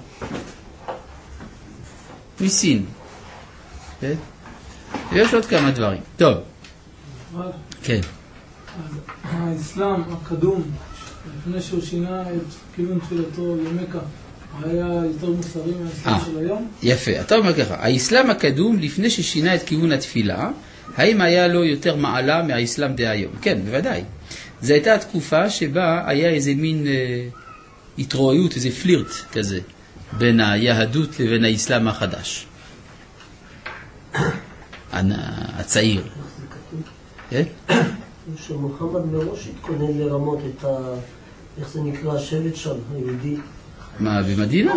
מסין. כן? ויש עוד כמה דברים. טוב. כן. האסלאם הקדום, לפני שהוא שינה את כיוון תפילתו למכה, היה יותר מוסרי מהאסלאם של היום? יפה. אתה אומר ככה, האסלאם הקדום, לפני ששינה את כיוון התפילה, האם היה לו יותר מעלה מהאסלאם דהיום? כן, בוודאי. זו הייתה התקופה שבה היה איזה מין התרועיות, איזה פלירט כזה, בין היהדות לבין האסלאם החדש. הצעיר. שמוחמד מראש התכונן לרמות את איך זה נקרא, השבט שם, היהודי. מה, במדינה?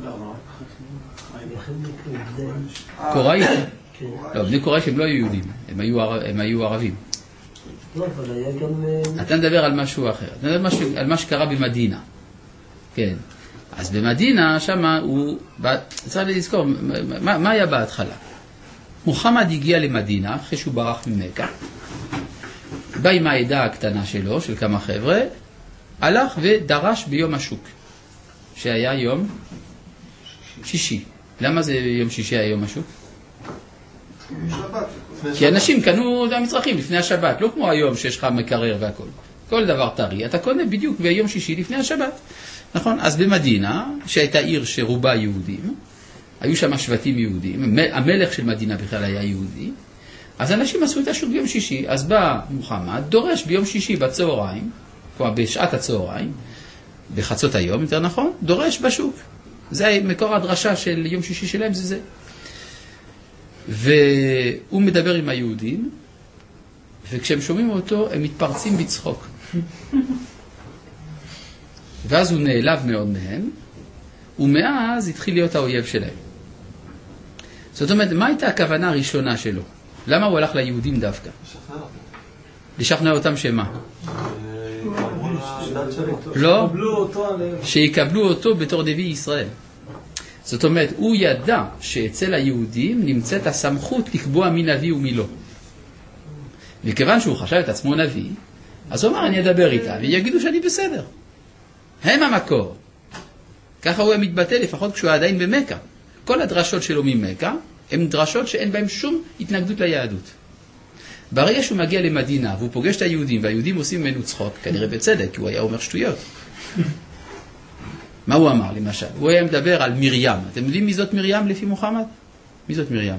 קוראי? לא, בני קוראי שהם לא היו יהודים, הם היו ערבים. לא, אבל היה גם... אתה מדבר על משהו אחר, אתה מדבר על מה שקרה במדינה. כן. אז במדינה, שמה הוא... צריך לזכור, מה היה בהתחלה? מוחמד הגיע למדינה, אחרי שהוא ברח ממכה, בא עם העדה הקטנה שלו, של כמה חבר'ה, הלך ודרש ביום השוק, שהיה יום שישי. למה זה יום שישי היה יום השוק? כי אנשים קנו את המצרכים לפני השבת, לא כמו היום שיש לך מקרר והכל. כל דבר טרי, אתה קונה בדיוק ביום שישי לפני השבת. נכון? אז במדינה, שהייתה עיר שרובה יהודים, היו שם שבטים יהודים, המלך של מדינה בכלל היה יהודי, אז אנשים עשו את השוק ביום שישי. אז בא מוחמד, דורש ביום שישי בצהריים, כלומר בשעת הצהריים, בחצות היום, יותר נכון, דורש בשוק. זה מקור הדרשה של יום שישי שלהם, זה. והוא מדבר עם היהודים, וכשהם שומעים אותו, הם מתפרצים בצחוק. ואז הוא נעלב מאוד מהם, ומאז התחיל להיות האויב שלהם. זאת אומרת, מה הייתה הכוונה הראשונה שלו? למה הוא הלך ליהודים דווקא? לשכנע אותם שמה? לא, שיקבלו אותו בתור נביא ישראל. זאת אומרת, הוא ידע שאצל היהודים נמצאת הסמכות לקבוע מי נביא ומי לא. וכיוון שהוא חשב את עצמו נביא, אז הוא אמר, אני אדבר איתה, ויגידו שאני בסדר. הם המקור. ככה הוא מתבטא לפחות כשהוא עדיין במכה. כל הדרשות שלו ממכה הן דרשות שאין בהן שום התנגדות ליהדות. ברגע שהוא מגיע למדינה והוא פוגש את היהודים, והיהודים עושים ממנו צחוק, כנראה בצדק, כי הוא היה אומר שטויות. מה הוא אמר למשל? הוא היה מדבר על מרים. אתם יודעים מי זאת מרים לפי מוחמד? מי זאת מרים?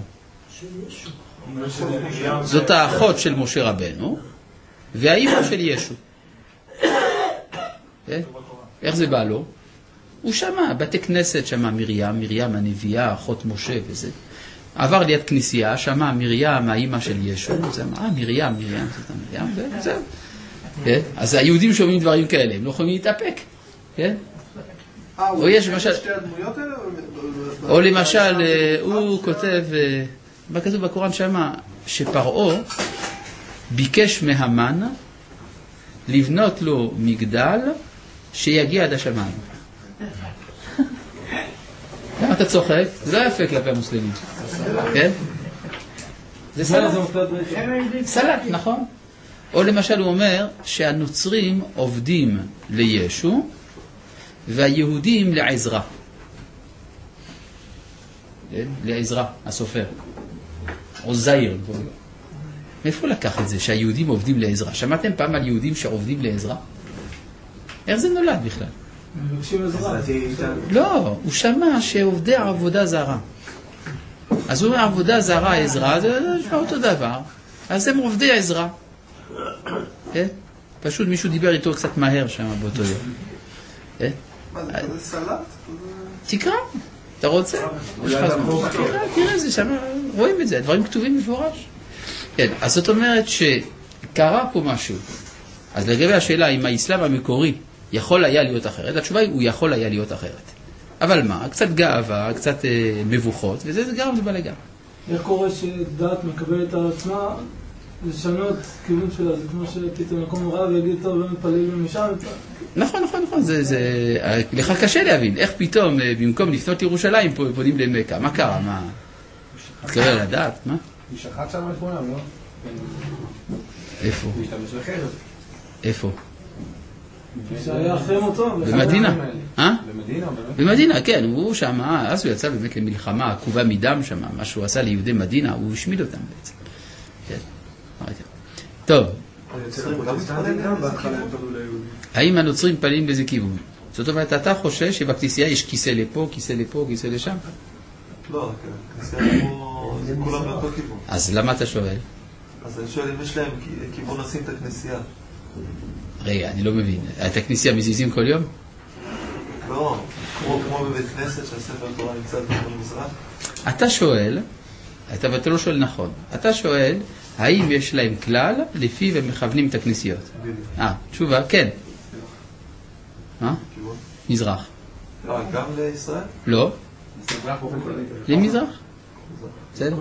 זאת האחות של משה רבנו, והאימא של ישו. איך זה בא לו? הוא שמע, בתי כנסת שמע מרים הנביאה, אחות משה וזה. עבר ליד כנסייה, שמע מרים, האמא של ישו. זה אמר, מרים, וזהו. אז היהודים שומעים דברים כאלה, הם לא יכולים להתאפק. או יש למשל... או למשל, הוא כותב, מה כתוב בקוראן שמה, שפרעה ביקש מהמן לבנות לו מגדל שיגיע עד השמיים. למה אתה צוחק? זה לא יפה כלפי המוסלמים. כן? זה סלט. סלט, נכון. או למשל הוא אומר שהנוצרים עובדים לישו והיהודים לעזרה. לעזרה, הסופר. או זעיר. מאיפה לקח את זה שהיהודים עובדים לעזרה? שמעתם פעם על יהודים שעובדים לעזרה? איך זה נולד בכלל? מבקשים עזרה. לא, הוא שמע שעובדי עבודה זרה. אז הוא אומר עבודה זרה, עזרה, זה נשמע אותו דבר. אז הם עובדי עזרה. כן? פשוט מישהו דיבר איתו קצת מהר שם באותו יום. מה זה, כזה סלט? תקרא, אתה רוצה? תראה, זה שם, רואים את זה, הדברים כתובים מפורש. כן, אז זאת אומרת שקרה פה משהו. אז לגבי השאלה אם האסלאם המקורי יכול היה להיות אחרת, התשובה היא, הוא יכול היה להיות אחרת. אבל מה? קצת גאווה, קצת מבוכות, וזה גרם לבלגן. איך קורה שדת מקבלת על עצמה לשנות כיוון שלה? זה כמו שפתאום מקום רע ויגיד טוב, לא מתפללים משם. נכון, לך קשה להבין. איך פתאום, במקום לפנות לירושלים, פונים למכה? מה קרה? מה? תקבל לדעת, מה? היא שחט שם את כולם, לא? איפה? הוא השתמש לחרב. איפה? שהיה אחרי מותו. במדינה. במדינה? במדינה, כן. הוא שם, אז הוא יצא באמת למלחמה, עקובה מדם שם, מה שהוא עשה ליהודי מדינה, הוא השמיד אותם בעצם. כן. טוב. האם הנוצרים מתפללים באיזה כיוון? זאת אומרת, אתה חושב שבכנסייה יש כיסא לפה, כיסא לפה, כיסא לשם? לא, הכנסייה פה זה כולם באותו כיוון. אז למה אתה שואל? אז אני שואל אם יש להם כיוון לשים את הכנסייה. רגע, אני לא מבין. את הכנסייה מזיזים כל יום? לא, כמו בבית כנסת שהספר תורה נמצא בכיוון מזרח. אתה שואל, אתה לא שואל נכון, אתה שואל האם יש להם כלל לפיו הם מכוונים את הכנסיות? תשובה, כן. כיוון? מזרח. גם לישראל? לא. למזרח. בסדר?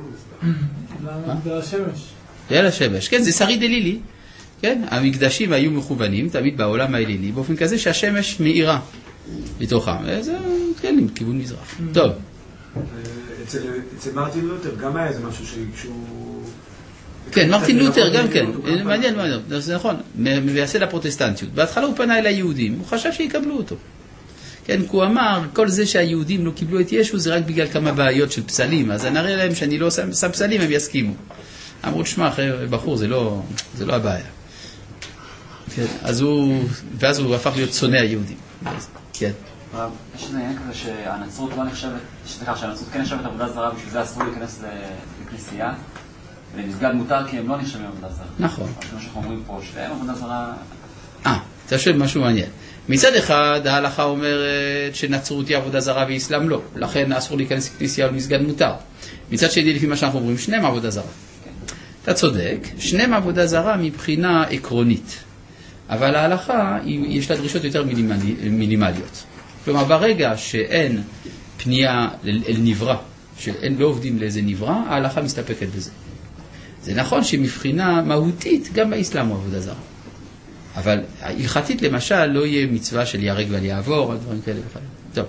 והשמש. ליל השמש, כן, זה שריד אלילי. כן, המקדשים היו מכוונים תמיד בעולם האלילי באופן כזה שהשמש מאירה בתוכם. זה כן, עם כיוון מזרח. טוב. אצל מרטין לותר גם היה איזה משהו שהוא... כן, מרטין לותר גם כן. מעניין, זה נכון. מייסד הפרוטסטנטיות. בהתחלה הוא פנה אל היהודים, הוא חשב שיקבלו אותו. כן, הוא אמר, כל זה שהיהודים לא קיבלו את ישו זה רק בגלל כמה בעיות של פסלים. אז אני אראה להם שאני לא שם פסלים, הם יסכימו. אמרו, תשמע, בחור, זה לא הבעיה. כן, ואז הוא הפך להיות שונא היהודים. כן. יש איזה עניין כזה שהנצרות לא נחשבת, שהנצרות כן נחשבת עבודה זרה, בשביל זה אסור להיכנס לכנסייה, ולמסגד מותר כי הם לא נחשבים עבודה זרה. נכון. אז כמו שאנחנו אומרים פה, שלהם עבודה זרה... אתה שואל משהו מעניין. מצד אחד, ההלכה אומרת שנצרות היא עבודה זרה ואסלאם לא. לכן אסור להיכנס לכנסייה ולמסגד מותר. מצד שני, לפי מה שאנחנו אומרים, שניהם עבודה זרה. אתה צודק, שניהם עבודה זרה מבחינה עקרונית. אבל ההלכה, יש לה דרישות יותר מינימליות. כלומר, ברגע שאין פנייה אל נברא, שאין לא עובדים לאיזה נברא, ההלכה מסתפקת בזה. זה נכון שמבחינה מהותית, גם באסלאם הוא עבודה זרה. אבל הלכתית למשל לא יהיה מצווה של יהרג ואל יעבור, על דברים כאלה וכאלה. טוב.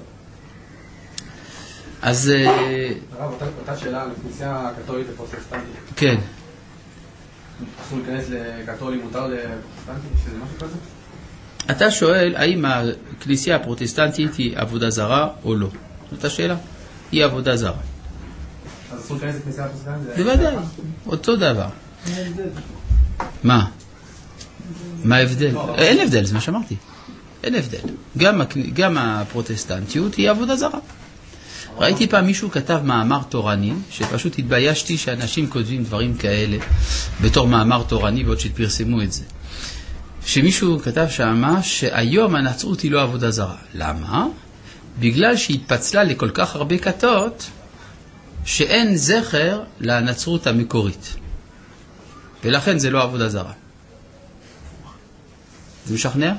אז... הרב, אותה שאלה על הכנסייה הקתולית לפרוטסטנטית. כן. אסור להיכנס לקתולי, מותר לפרוטסטנטי? שזה משהו כזה? אתה שואל האם הכנסייה הפרוטסטנטית היא עבודה זרה או לא. זאת השאלה. היא עבודה זרה. אז אסור להיכנס לכנסייה הפרוטסטנטית? בוודאי, אותו דבר. מה? מה ההבדל? אין הבדל, זה מה שאמרתי. אין הבדל. גם הפרוטסטנטיות היא עבודה זרה. ראיתי פעם מישהו כתב מאמר תורני, שפשוט התביישתי שאנשים כותבים דברים כאלה בתור מאמר תורני, ועוד שפרסמו את זה. שמישהו כתב שמה שהיום הנצרות היא לא עבודה זרה. למה? בגלל שהיא התפצלה לכל כך הרבה כתות שאין זכר לנצרות המקורית. ולכן זה לא עבודה זרה. זה משכנע?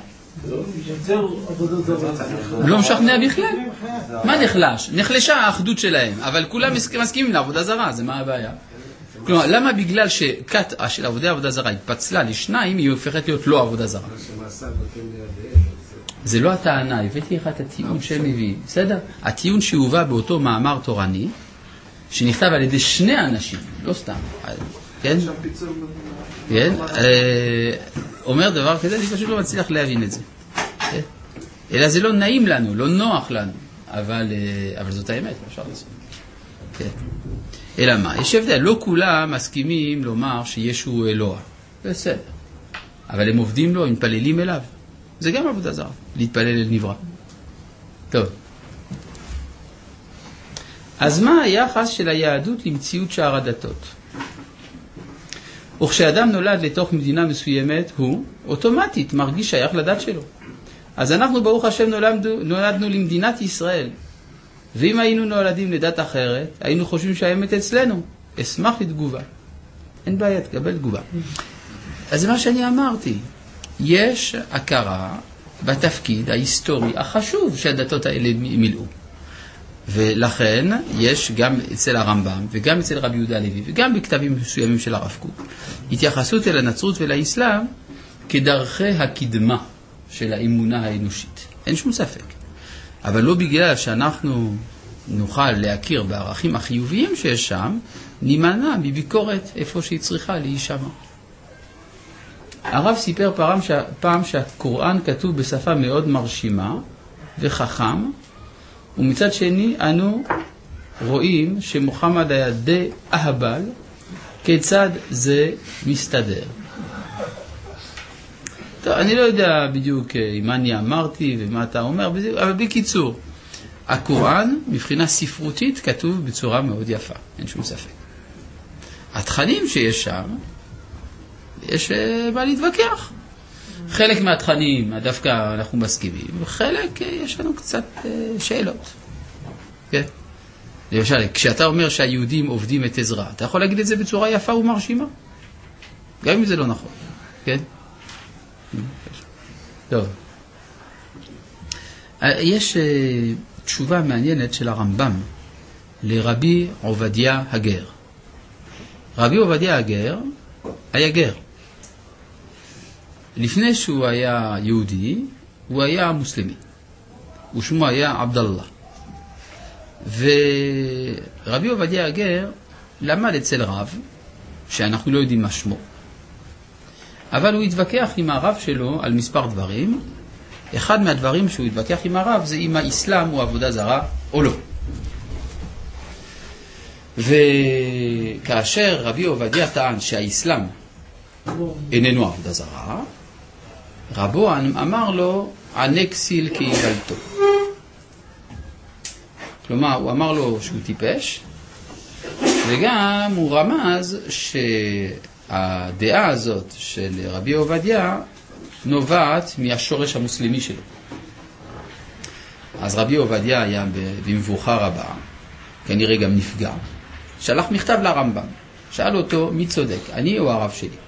לא משכנע בכלל. מה נחלש? נחלשה האחדות שלהם, אבל כולם מסכימים לעבודה זרה, זה מה הבעיה? כלומר, למה בגלל שכת של עבודה זרה התפצלה לשניים, היא הופכת להיות לא עבודה זרה? זה לא הטענה, הבאתי לך את הטיעון שהם מביאים, בסדר? הטיעון שהובא באותו מאמר תורני, שנכתב על ידי שני אנשים, לא סתם, כן? כן? אומר דבר כזה, אני פשוט לא מצליח להבין את זה. אלא זה לא נעים לנו, לא נוח לנו, אבל זאת האמת, אפשר לעשות. כן. אלא מה? יש הבדל, לא כולם מסכימים לומר שישו הוא אלוה. בסדר. אבל הם עובדים לו, הם מתפללים אליו. זה גם עבודה זרה, להתפלל אל נברא. טוב. אז מה היחס של היהדות למציאות שאר הדתות? וכשאדם נולד לתוך מדינה מסוימת, הוא אוטומטית מרגיש שייך לדת שלו. אז אנחנו ברוך השם נולדנו למדינת ישראל. ואם היינו נולדים לדת אחרת, היינו חושבים שהאמת אצלנו. אשמח לתגובה. אין בעיה, תקבל תגובה. אז זה מה שאני אמרתי. יש הכרה בתפקיד ההיסטורי החשוב שהדתות האלה מילאו. ולכן יש גם אצל הרמב"ם וגם אצל רבי יהודה הלוי וגם בכתבים מסוימים של הרב קוק התייחסות אל הנצרות ולאסלאם כדרכי הקדמה של האמונה האנושית. אין שום ספק. אבל לא בגלל שאנחנו נוכל להכיר בערכים החיוביים שיש שם, נימנע מביקורת איפה שהיא צריכה להישמע. הרב סיפר פעם שהקוראן כתוב בשפה מאוד מרשימה וחכם, ומצד שני אנו רואים שמוחמד היה די אהבל, כיצד זה מסתדר. טוב, אני לא יודע בדיוק מה אני אמרתי ומה אתה אומר, אבל בקיצור, הקוראן מבחינה ספרותית כתוב בצורה מאוד יפה, אין שום ספק. התכנים שיש שם, יש מה להתווכח. חלק מהתכנים דווקא אנחנו מסכימים, וחלק יש לנו קצת שאלות. כן? למשל, כשאתה אומר שהיהודים עובדים את עזרא, אתה יכול להגיד את זה בצורה יפה ומרשימה? גם אם זה לא נכון. כן? טוב. יש תשובה מעניינת של הרמב"ם לרבי עובדיה הגר. רבי עובדיה הגר היה גר. לפני שהוא היה יהודי, הוא היה מוסלמי. ושמו היה עבדאללה. ורבי עובדיה הגר למד אצל רב, שאנחנו לא יודעים מה שמו. אבל הוא התווכח עם הרב שלו על מספר דברים. אחד מהדברים שהוא התווכח עם הרב זה אם האסלאם הוא עבודה זרה או לא. וכאשר רבי עובדיה טען שהאסלאם איננו עבודה זרה, רבו אמר לו ענקסיל כאיבלתו. כלומר, הוא אמר לו שהוא טיפש, וגם הוא רמז שהדעה הזאת של רבי עובדיה נובעת מהשורש המוסלמי שלו. אז רבי עובדיה היה במבוכה רבה, כנראה גם נפגע, שלח מכתב לרמב"ם, שאל אותו מי צודק, אני או הרב שלי?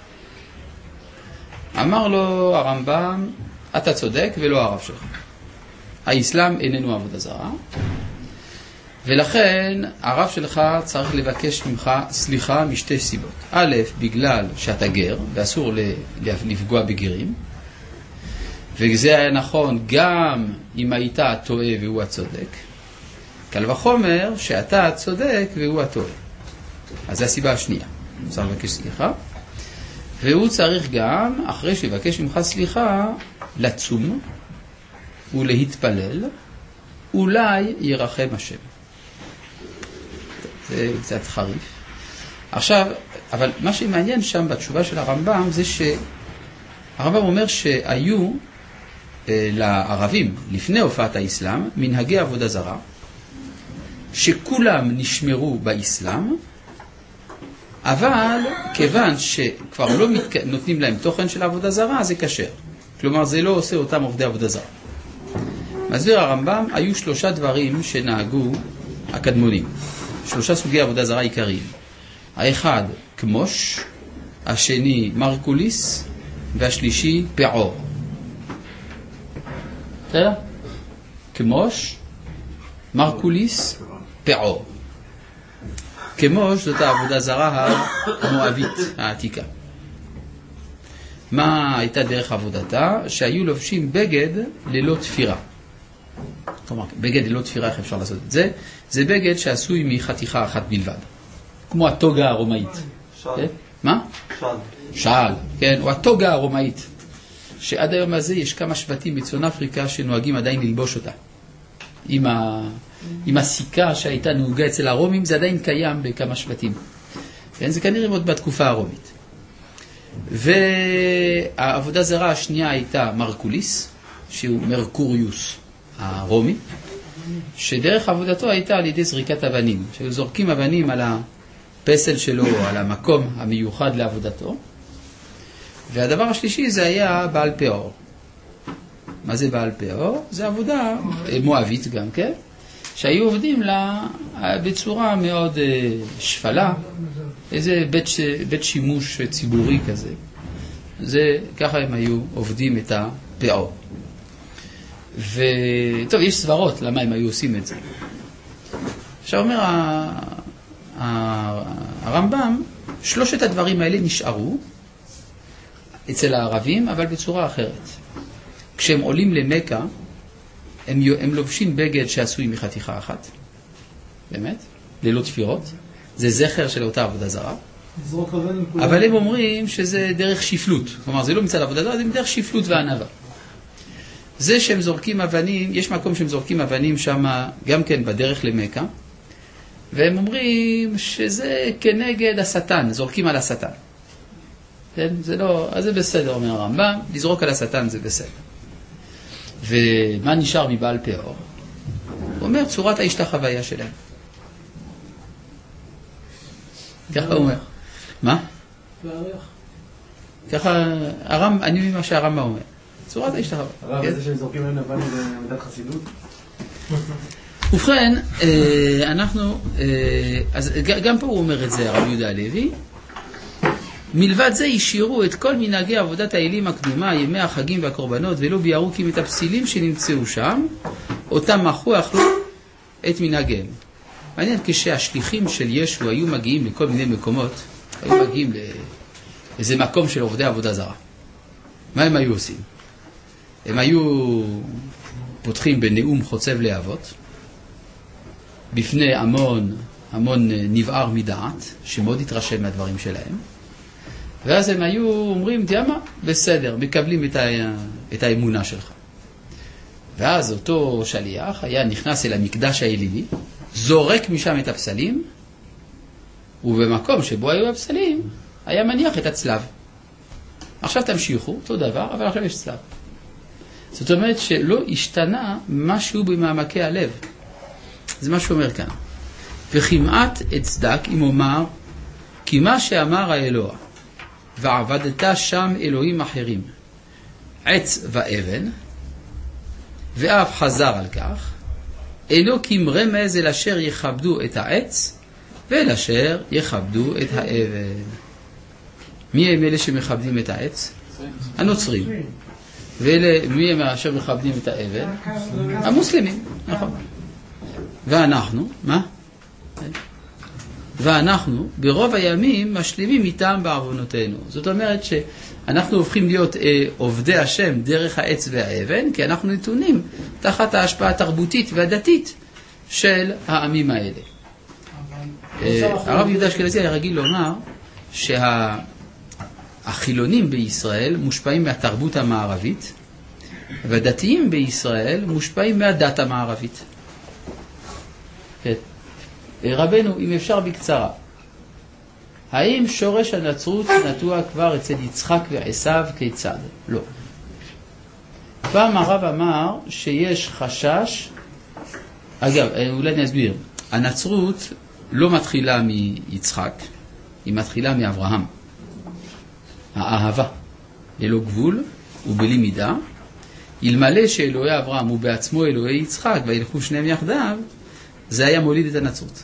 אמר לו הרמב"ם, אתה צודק ולא הרב שלך. האסלאם איננו עבודה זרה, ולכן הרב שלך צריך לבקש ממך סליחה משתי סיבות. א', בגלל שאתה גר ואסור לפגוע בגרים, וזה היה נכון גם אם היית טועה והוא הצודק. קל וחומר שאתה הצודק והוא הטועה. אז זו הסיבה השנייה. הוא צריך לבקש סליחה. והוא צריך גם, אחרי שיבקש ממך סליחה, לצום ולהתפלל, אולי ירחם השם. זה קצת חריף. עכשיו, אבל מה שמעניין שם בתשובה של הרמב"ם זה שהרמב"ם אומר שהיו לערבים לפני הופעת האסלאם מנהגי עבודה זרה שכולם נשמרו באסלאם, אבל כיוון שכבר לא נותנים להם תוכן של עבודה זרה, זה כשר. כלומר, זה לא עושה אותם עובדי עבודה זרה. מסביר הרמב"ם, היו 3 דברים שנהגו הקדמונים. 3 סוגי עבודה זרה עיקריים. האחד, כמוש, השני, מרקוליס, והשלישי, פעור. בסדר? כמוש, מרקוליס, פעור. כמוש זאת העבודה זרה המואבית, העתיקה. מה הייתה דרך עבודתה? שהיו לובשים בגד ללא תפירה. כלומר, בגד ללא תפירה, איך אפשר לעשות את זה? זה בגד שעשוי מחתיכה אחת בלבד. כמו הטוגה הרומאית. שעל. מה? שעל. שעל, כן, או הטוגה הרומאית. שעד היום הזה יש כמה שבטים בצפון אפריקה שנוהגים עדיין ללבוש אותה. עם הסיכה שהייתה נהוגה אצל הרומים, זה עדיין קיים בכמה שבטים. כן, זה כנראה עוד בתקופה הרומית. והעבודה זרה השנייה הייתה מרקוליס, שהוא מרקוריוס הרומי, שדרך עבודתו הייתה על ידי זריקת אבנים, שהיו זורקים אבנים על הפסל שלו, על המקום המיוחד לעבודתו. והדבר השלישי זה היה בעל פאור. מה זה בעל פאור? זה עבודה מואבית גם, כן? שהיו עובדים לה בצורה מאוד שפלה, איזה בית שימוש ציבורי כזה. זה, ככה הם היו עובדים את הפאור. וטוב, יש סברות למה הם היו עושים את זה. עכשיו אומר הרמב"ם, 3 הדברים האלה נשארו אצל הערבים, אבל בצורה אחרת. כשהם עולים למכה, הם לובשים בגד שעשוי מחתיכה אחת. באמת? ללא תפירות. זה זכר של אותה עבודה זרה. אבל הם אומרים שזה דרך שפלות. כלומר, זה לא מצד עבודה זרה, זה דרך שפלות וענווה. זה שהם זורקים אבנים, יש מקום שהם זורקים אבנים שם גם כן בדרך למכה, והם אומרים שזה כנגד השטן, זורקים על השטן. כן? זה לא, אז זה בסדר, אומר הרמב"ם, לזרוק על השטן זה בסדר. ומה נשאר מבעל פאור? הוא אומר צורת ההשתחוויה שלהם. ככה הוא אומר. מה? להריח. ככה, אני מבין מה שהרמב"ם אומר. צורת ההשתחוויה. הרב, זה שהם זורקים להם לבן זה עמדת חסידות? ובכן, אנחנו, אז גם פה הוא אומר את זה, הרב יהודה הלוי. מלבד זה השאירו את כל מנהגי עבודת האלים הקדומה, ימי החגים והקורבנות, ולא ביארו כי את הפסילים שנמצאו שם, אותם מחו אכלו את מנהגיהם. מעניין, כשהשליחים של ישו היו מגיעים לכל מיני מקומות, היו מגיעים לאיזה מקום של עובדי עבודה זרה. מה הם היו עושים? הם היו פותחים בנאום חוצב להבות, בפני המון נבער מדעת, שמאוד התרשם מהדברים שלהם, ואז הם היו אומרים, תיאמה, בסדר, מקבלים את האמונה שלך. ואז אותו שליח היה נכנס אל המקדש האלילי, זורק משם את הפסלים, ובמקום שבו היו הפסלים, היה מניח את הצלב. עכשיו תמשיכו, אותו דבר, אבל עכשיו יש צלב. זאת אומרת שלא השתנה משהו במעמקי הלב. זה מה שאומר כאן. וכמעט אצדק אם אומר, כי מה שאמר האלוה, ועבדת שם אלוהים אחרים, עץ ואבן, ואף חזר על כך, אינו כמרמז אל אשר יכבדו את העץ, ואל אשר יכבדו את האבן. מי הם אלה שמכבדים את העץ? הנוצרים. ומי הם אשר מכבדים את האבן? המוסלמים, נכון. ואנחנו, מה? ואנחנו ברוב הימים משלימים איתם בעוונותינו. זאת אומרת שאנחנו הופכים להיות עובדי השם דרך העץ והאבן, כי אנחנו נתונים תחת ההשפעה התרבותית והדתית של העמים האלה. הרב יהודה אשכנזי היה רגיל לומר שהחילונים בישראל מושפעים מהתרבות המערבית, והדתיים בישראל מושפעים מהדת המערבית. כן. רבנו, אם אפשר בקצרה, האם שורש הנצרות נטוע כבר אצל יצחק ועשיו כיצד? לא. פעם הרב אמר שיש חשש, אגב, אולי אני אסביר, הנצרות לא מתחילה מיצחק, היא מתחילה מאברהם. האהבה ללא גבול ובלי מידה, אלמלא שאלוהי אברהם הוא בעצמו אלוהי יצחק וילכו שניהם יחדיו, זה היה מוליד את הנצרות.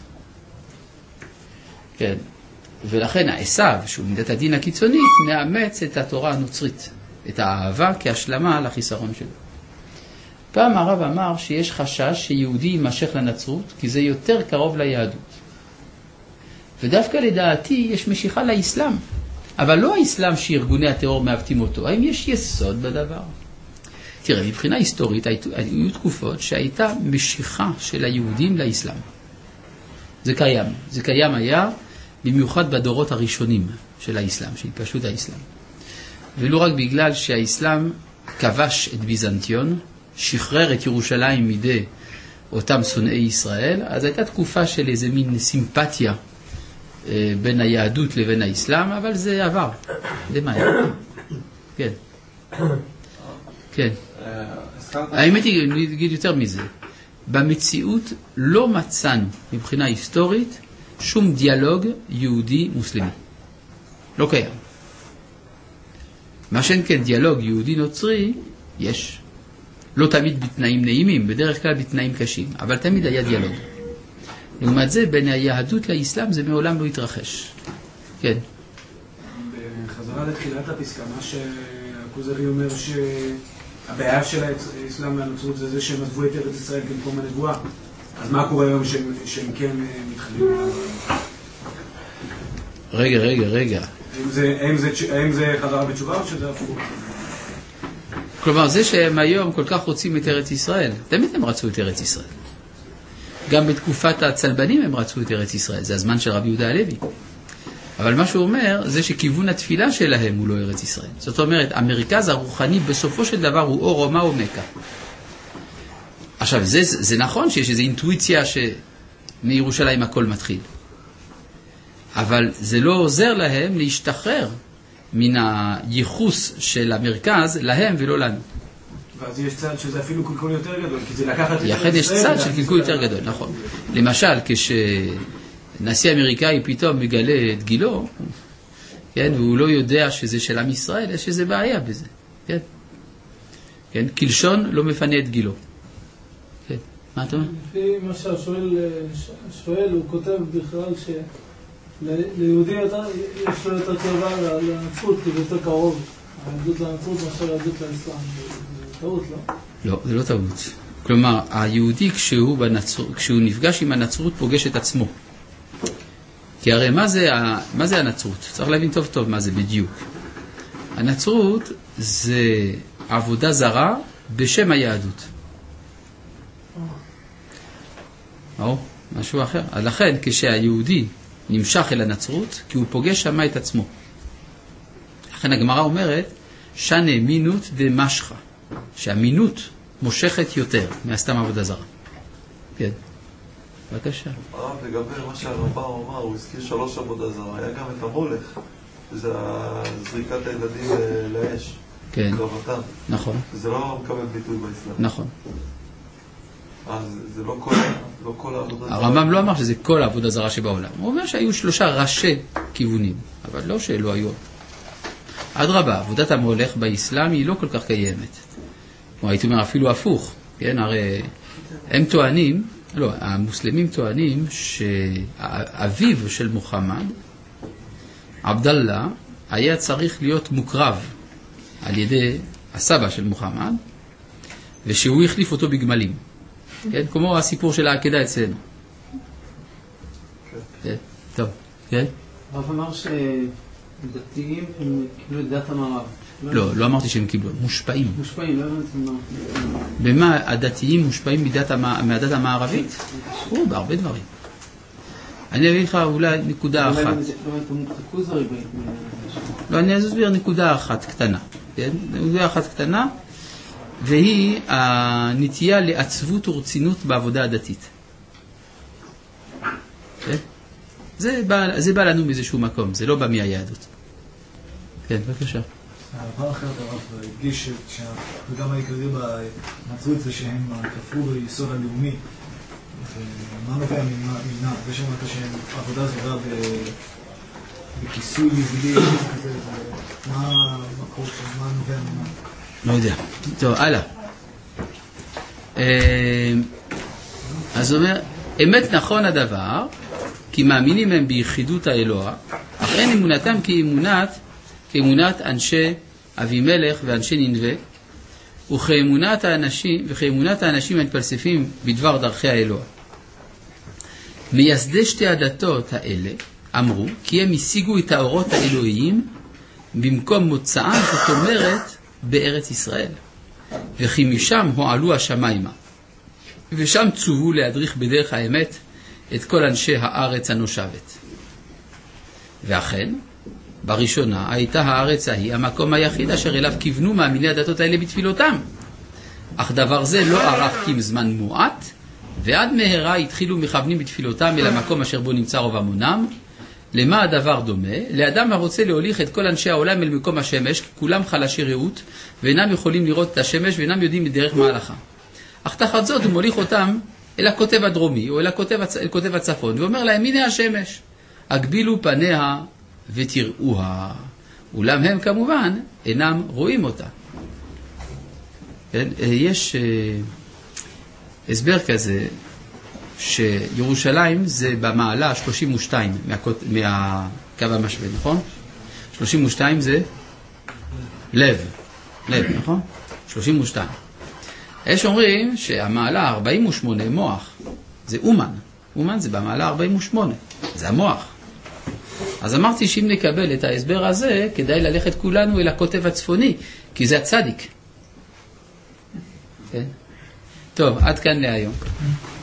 כן. ולכן העשיו, שהוא מידת הדין הקיצונית, מאמץ את התורה הנוצרית, את האהבה כהשלמה לחיסרון שלו. פעם הרב אמר שיש חשש שיהודי יימשך לנצרות, כי זה יותר קרוב ליהדות. ודווקא לדעתי יש משיכה לאסלאם, אבל לא האסלאם שארגוני הטרור מעוותים אותו. האם יש יסוד בדבר? תראה, מבחינה היסטורית היו תקופות שהייתה משיכה של היהודים לאסלאם. זה קיים. זה קיים היה במיוחד בדורות הראשונים של האסלאם, של התפשטות האסלאם. ולא רק בגלל שהאסלאם כבש את ביזנטיון, שחרר את ירושלים מידי אותם שונאי ישראל, אז הייתה תקופה של איזה מין סימפתיה בין היהדות לבין האסלאם, אבל זה עבר. זה מה היה? כן. כן. האמת היא, אני אגיד יותר מזה. במציאות לא מצאנו, מבחינה היסטורית, שום דיאלוג יהודי-מוסלמי. לא קיים. מה שאין כן דיאלוג יהודי-נוצרי, יש. לא תמיד בתנאים נעימים, בדרך כלל בתנאים קשים, אבל תמיד היה דיאלוג. לעומת זה, בין היהדות לאסלאם זה מעולם לא התרחש. כן. בחזרה לתחילת הפסקה, מה שהכוזרי אומר שהבעיה של האסלאם והנצרות זה שהם עזבו את ארץ ישראל במקום הנבואה. אז מה קורה היום שהם כן מתחלים? רגע. האם זה חזרה בתשובה או שזה הפוך? כלומר, זה שהם היום כל כך רוצים את ארץ ישראל, תמיד הם רצו את ארץ ישראל. גם בתקופת הצלבנים הם רצו את ארץ ישראל, זה הזמן של רבי יהודה הלוי. אבל מה שהוא אומר, זה שכיוון התפילה שלהם הוא לא ארץ ישראל. זאת אומרת, המרכז הרוחני בסופו של דבר הוא או רומא או מקה. עכשיו, זה נכון שיש איזו אינטואיציה שמירושלים הכל מתחיל. אבל זה לא עוזר להם להשתחרר מן הייחוס של המרכז להם ולא לנו. ואז יש צד שזה אפילו קלקול יותר גדול, כי זה לקחת את יחד יש צד של קלקול יותר גדול, נכון. למשל, כשנשיא אמריקאי פתאום מגלה את גילו, כן, והוא לא יודע שזה של עם ישראל, יש איזה בעיה בזה, כן. כן, כלשון לא מפנה את גילו. כן, מה אתה אומר? לפי מה שהשואל שואל, הוא כותב בכלל שליהודים יש לו יותר קרבה לנצרות, כי זה יותר קרוב. היהדות לנצרות מאשר היהדות לאסלאם. זה טעות, לא? לא, זה לא טעות. כלומר, היהודי כשהוא נפגש עם הנצרות פוגש את עצמו. כי הרי מה זה הנצרות? צריך להבין טוב טוב מה זה בדיוק. הנצרות זה עבודה זרה בשם היהדות. או, משהו אחר. אז לכן, כשהיהודי נמשך אל הנצרות, כי הוא פוגש שמה את עצמו. לכן הגמרא אומרת, שנה מינות דמשכה, שהמינות מושכת יותר מהסתם עבודה זרה. כן. בבקשה. לגבי מה שהרמב"ם אמר, הוא הזכיר 3 עבודה זרה, היה גם את המולך, שזה זריקת הילדים לאש. כן. קרבתם. נכון. זה לא מקבל ביטוי באסלאם. נכון. זה לא כל העבודה זרה. הרמב"ם לא אמר שזה כל העבודה זרה שבעולם. הוא אומר שהיו 3 ראשי כיוונים, אבל לא שלא היו. אדרבה, עבודת המולך באסלאם היא לא כל כך קיימת. או הייתי אומר אפילו הפוך. כן, הרי הם טוענים, לא, המוסלמים טוענים שהאביו של מוחמד, עבדאללה, היה צריך להיות מוקרב על ידי הסבא של מוחמד, ושהוא החליף אותו בגמלים. כן, כמו הסיפור של העקדה אצלנו. כן, טוב, כן? הרב אמר שדתיים הם קיבלו את דת המערב. לא אמרתי שהם קיבלו, מושפעים. מושפעים, לא הבנתי מה. במה הדתיים מושפעים מהדת המערבית? בהרבה דברים. אני אביא לך אולי נקודה אחת. לא, אני אסביר נקודה אחת קטנה. נקודה אחת קטנה, והיא הנטייה לעצבות ורצינות בעבודה הדתית. זה בא לנו מאיזשהו מקום, זה לא בא מהיהדות. כן, בבקשה. הפעם אחרת הרב הדגיש וגם העיקרי בנצרות זה שהם כפרו ביסוד הלאומי. מה נובע ממנה? זה שאמרת שהם עבודה זרה בכיסוי יהודי כזה, מה נובע ממנה? לא יודע. טוב, הלאה. אז הוא אומר, אמת נכון הדבר, כי מאמינים הם ביחידות האלוה, אך אין אמונתם כאמונת אנשי אבימלך ואנשי נינווה, וכאמונת האנשים המתפלספים בדבר דרכי האלוה. מייסדי שתי הדתות האלה אמרו כי הם השיגו את האורות האלוהיים במקום מוצאם, זאת אומרת בארץ ישראל, וכי משם הועלו השמיימה, ושם צוו להדריך בדרך האמת את כל אנשי הארץ הנושבת. ואכן, בראשונה הייתה הארץ ההיא המקום היחיד אשר אליו כיוונו מאמיני הדתות האלה בתפילותם. אך דבר זה לא ארך עם זמן מועט, ועד מהרה התחילו מכוונים בתפילותם אל המקום אשר בו נמצא רוב המונם. למה הדבר דומה? לאדם הרוצה להוליך את כל אנשי העולם אל מקום השמש, כי כולם חלשי ראות, ואינם יכולים לראות את השמש, ואינם יודעים מדרך מהלכה. אך תחת זאת הוא מוליך אותם אל הכותב הדרומי, או אל הכותב הצפון, ואומר להם, הנה השמש, הגבילו פניה ותראוה. אולם הם כמובן אינם רואים אותה. יש הסבר כזה, שירושלים זה במעלה 32 מהקו המשווה, נכון? 32 זה לב, נכון? 32. יש אומרים שהמעלה 48 מוח, זה אומן. אומן זה במעלה 48, זה המוח. אז אמרתי שאם נקבל את ההסבר הזה, כדאי ללכת כולנו אל הכותב הצפוני, כי זה הצדיק. כן? טוב, עד כאן להיום.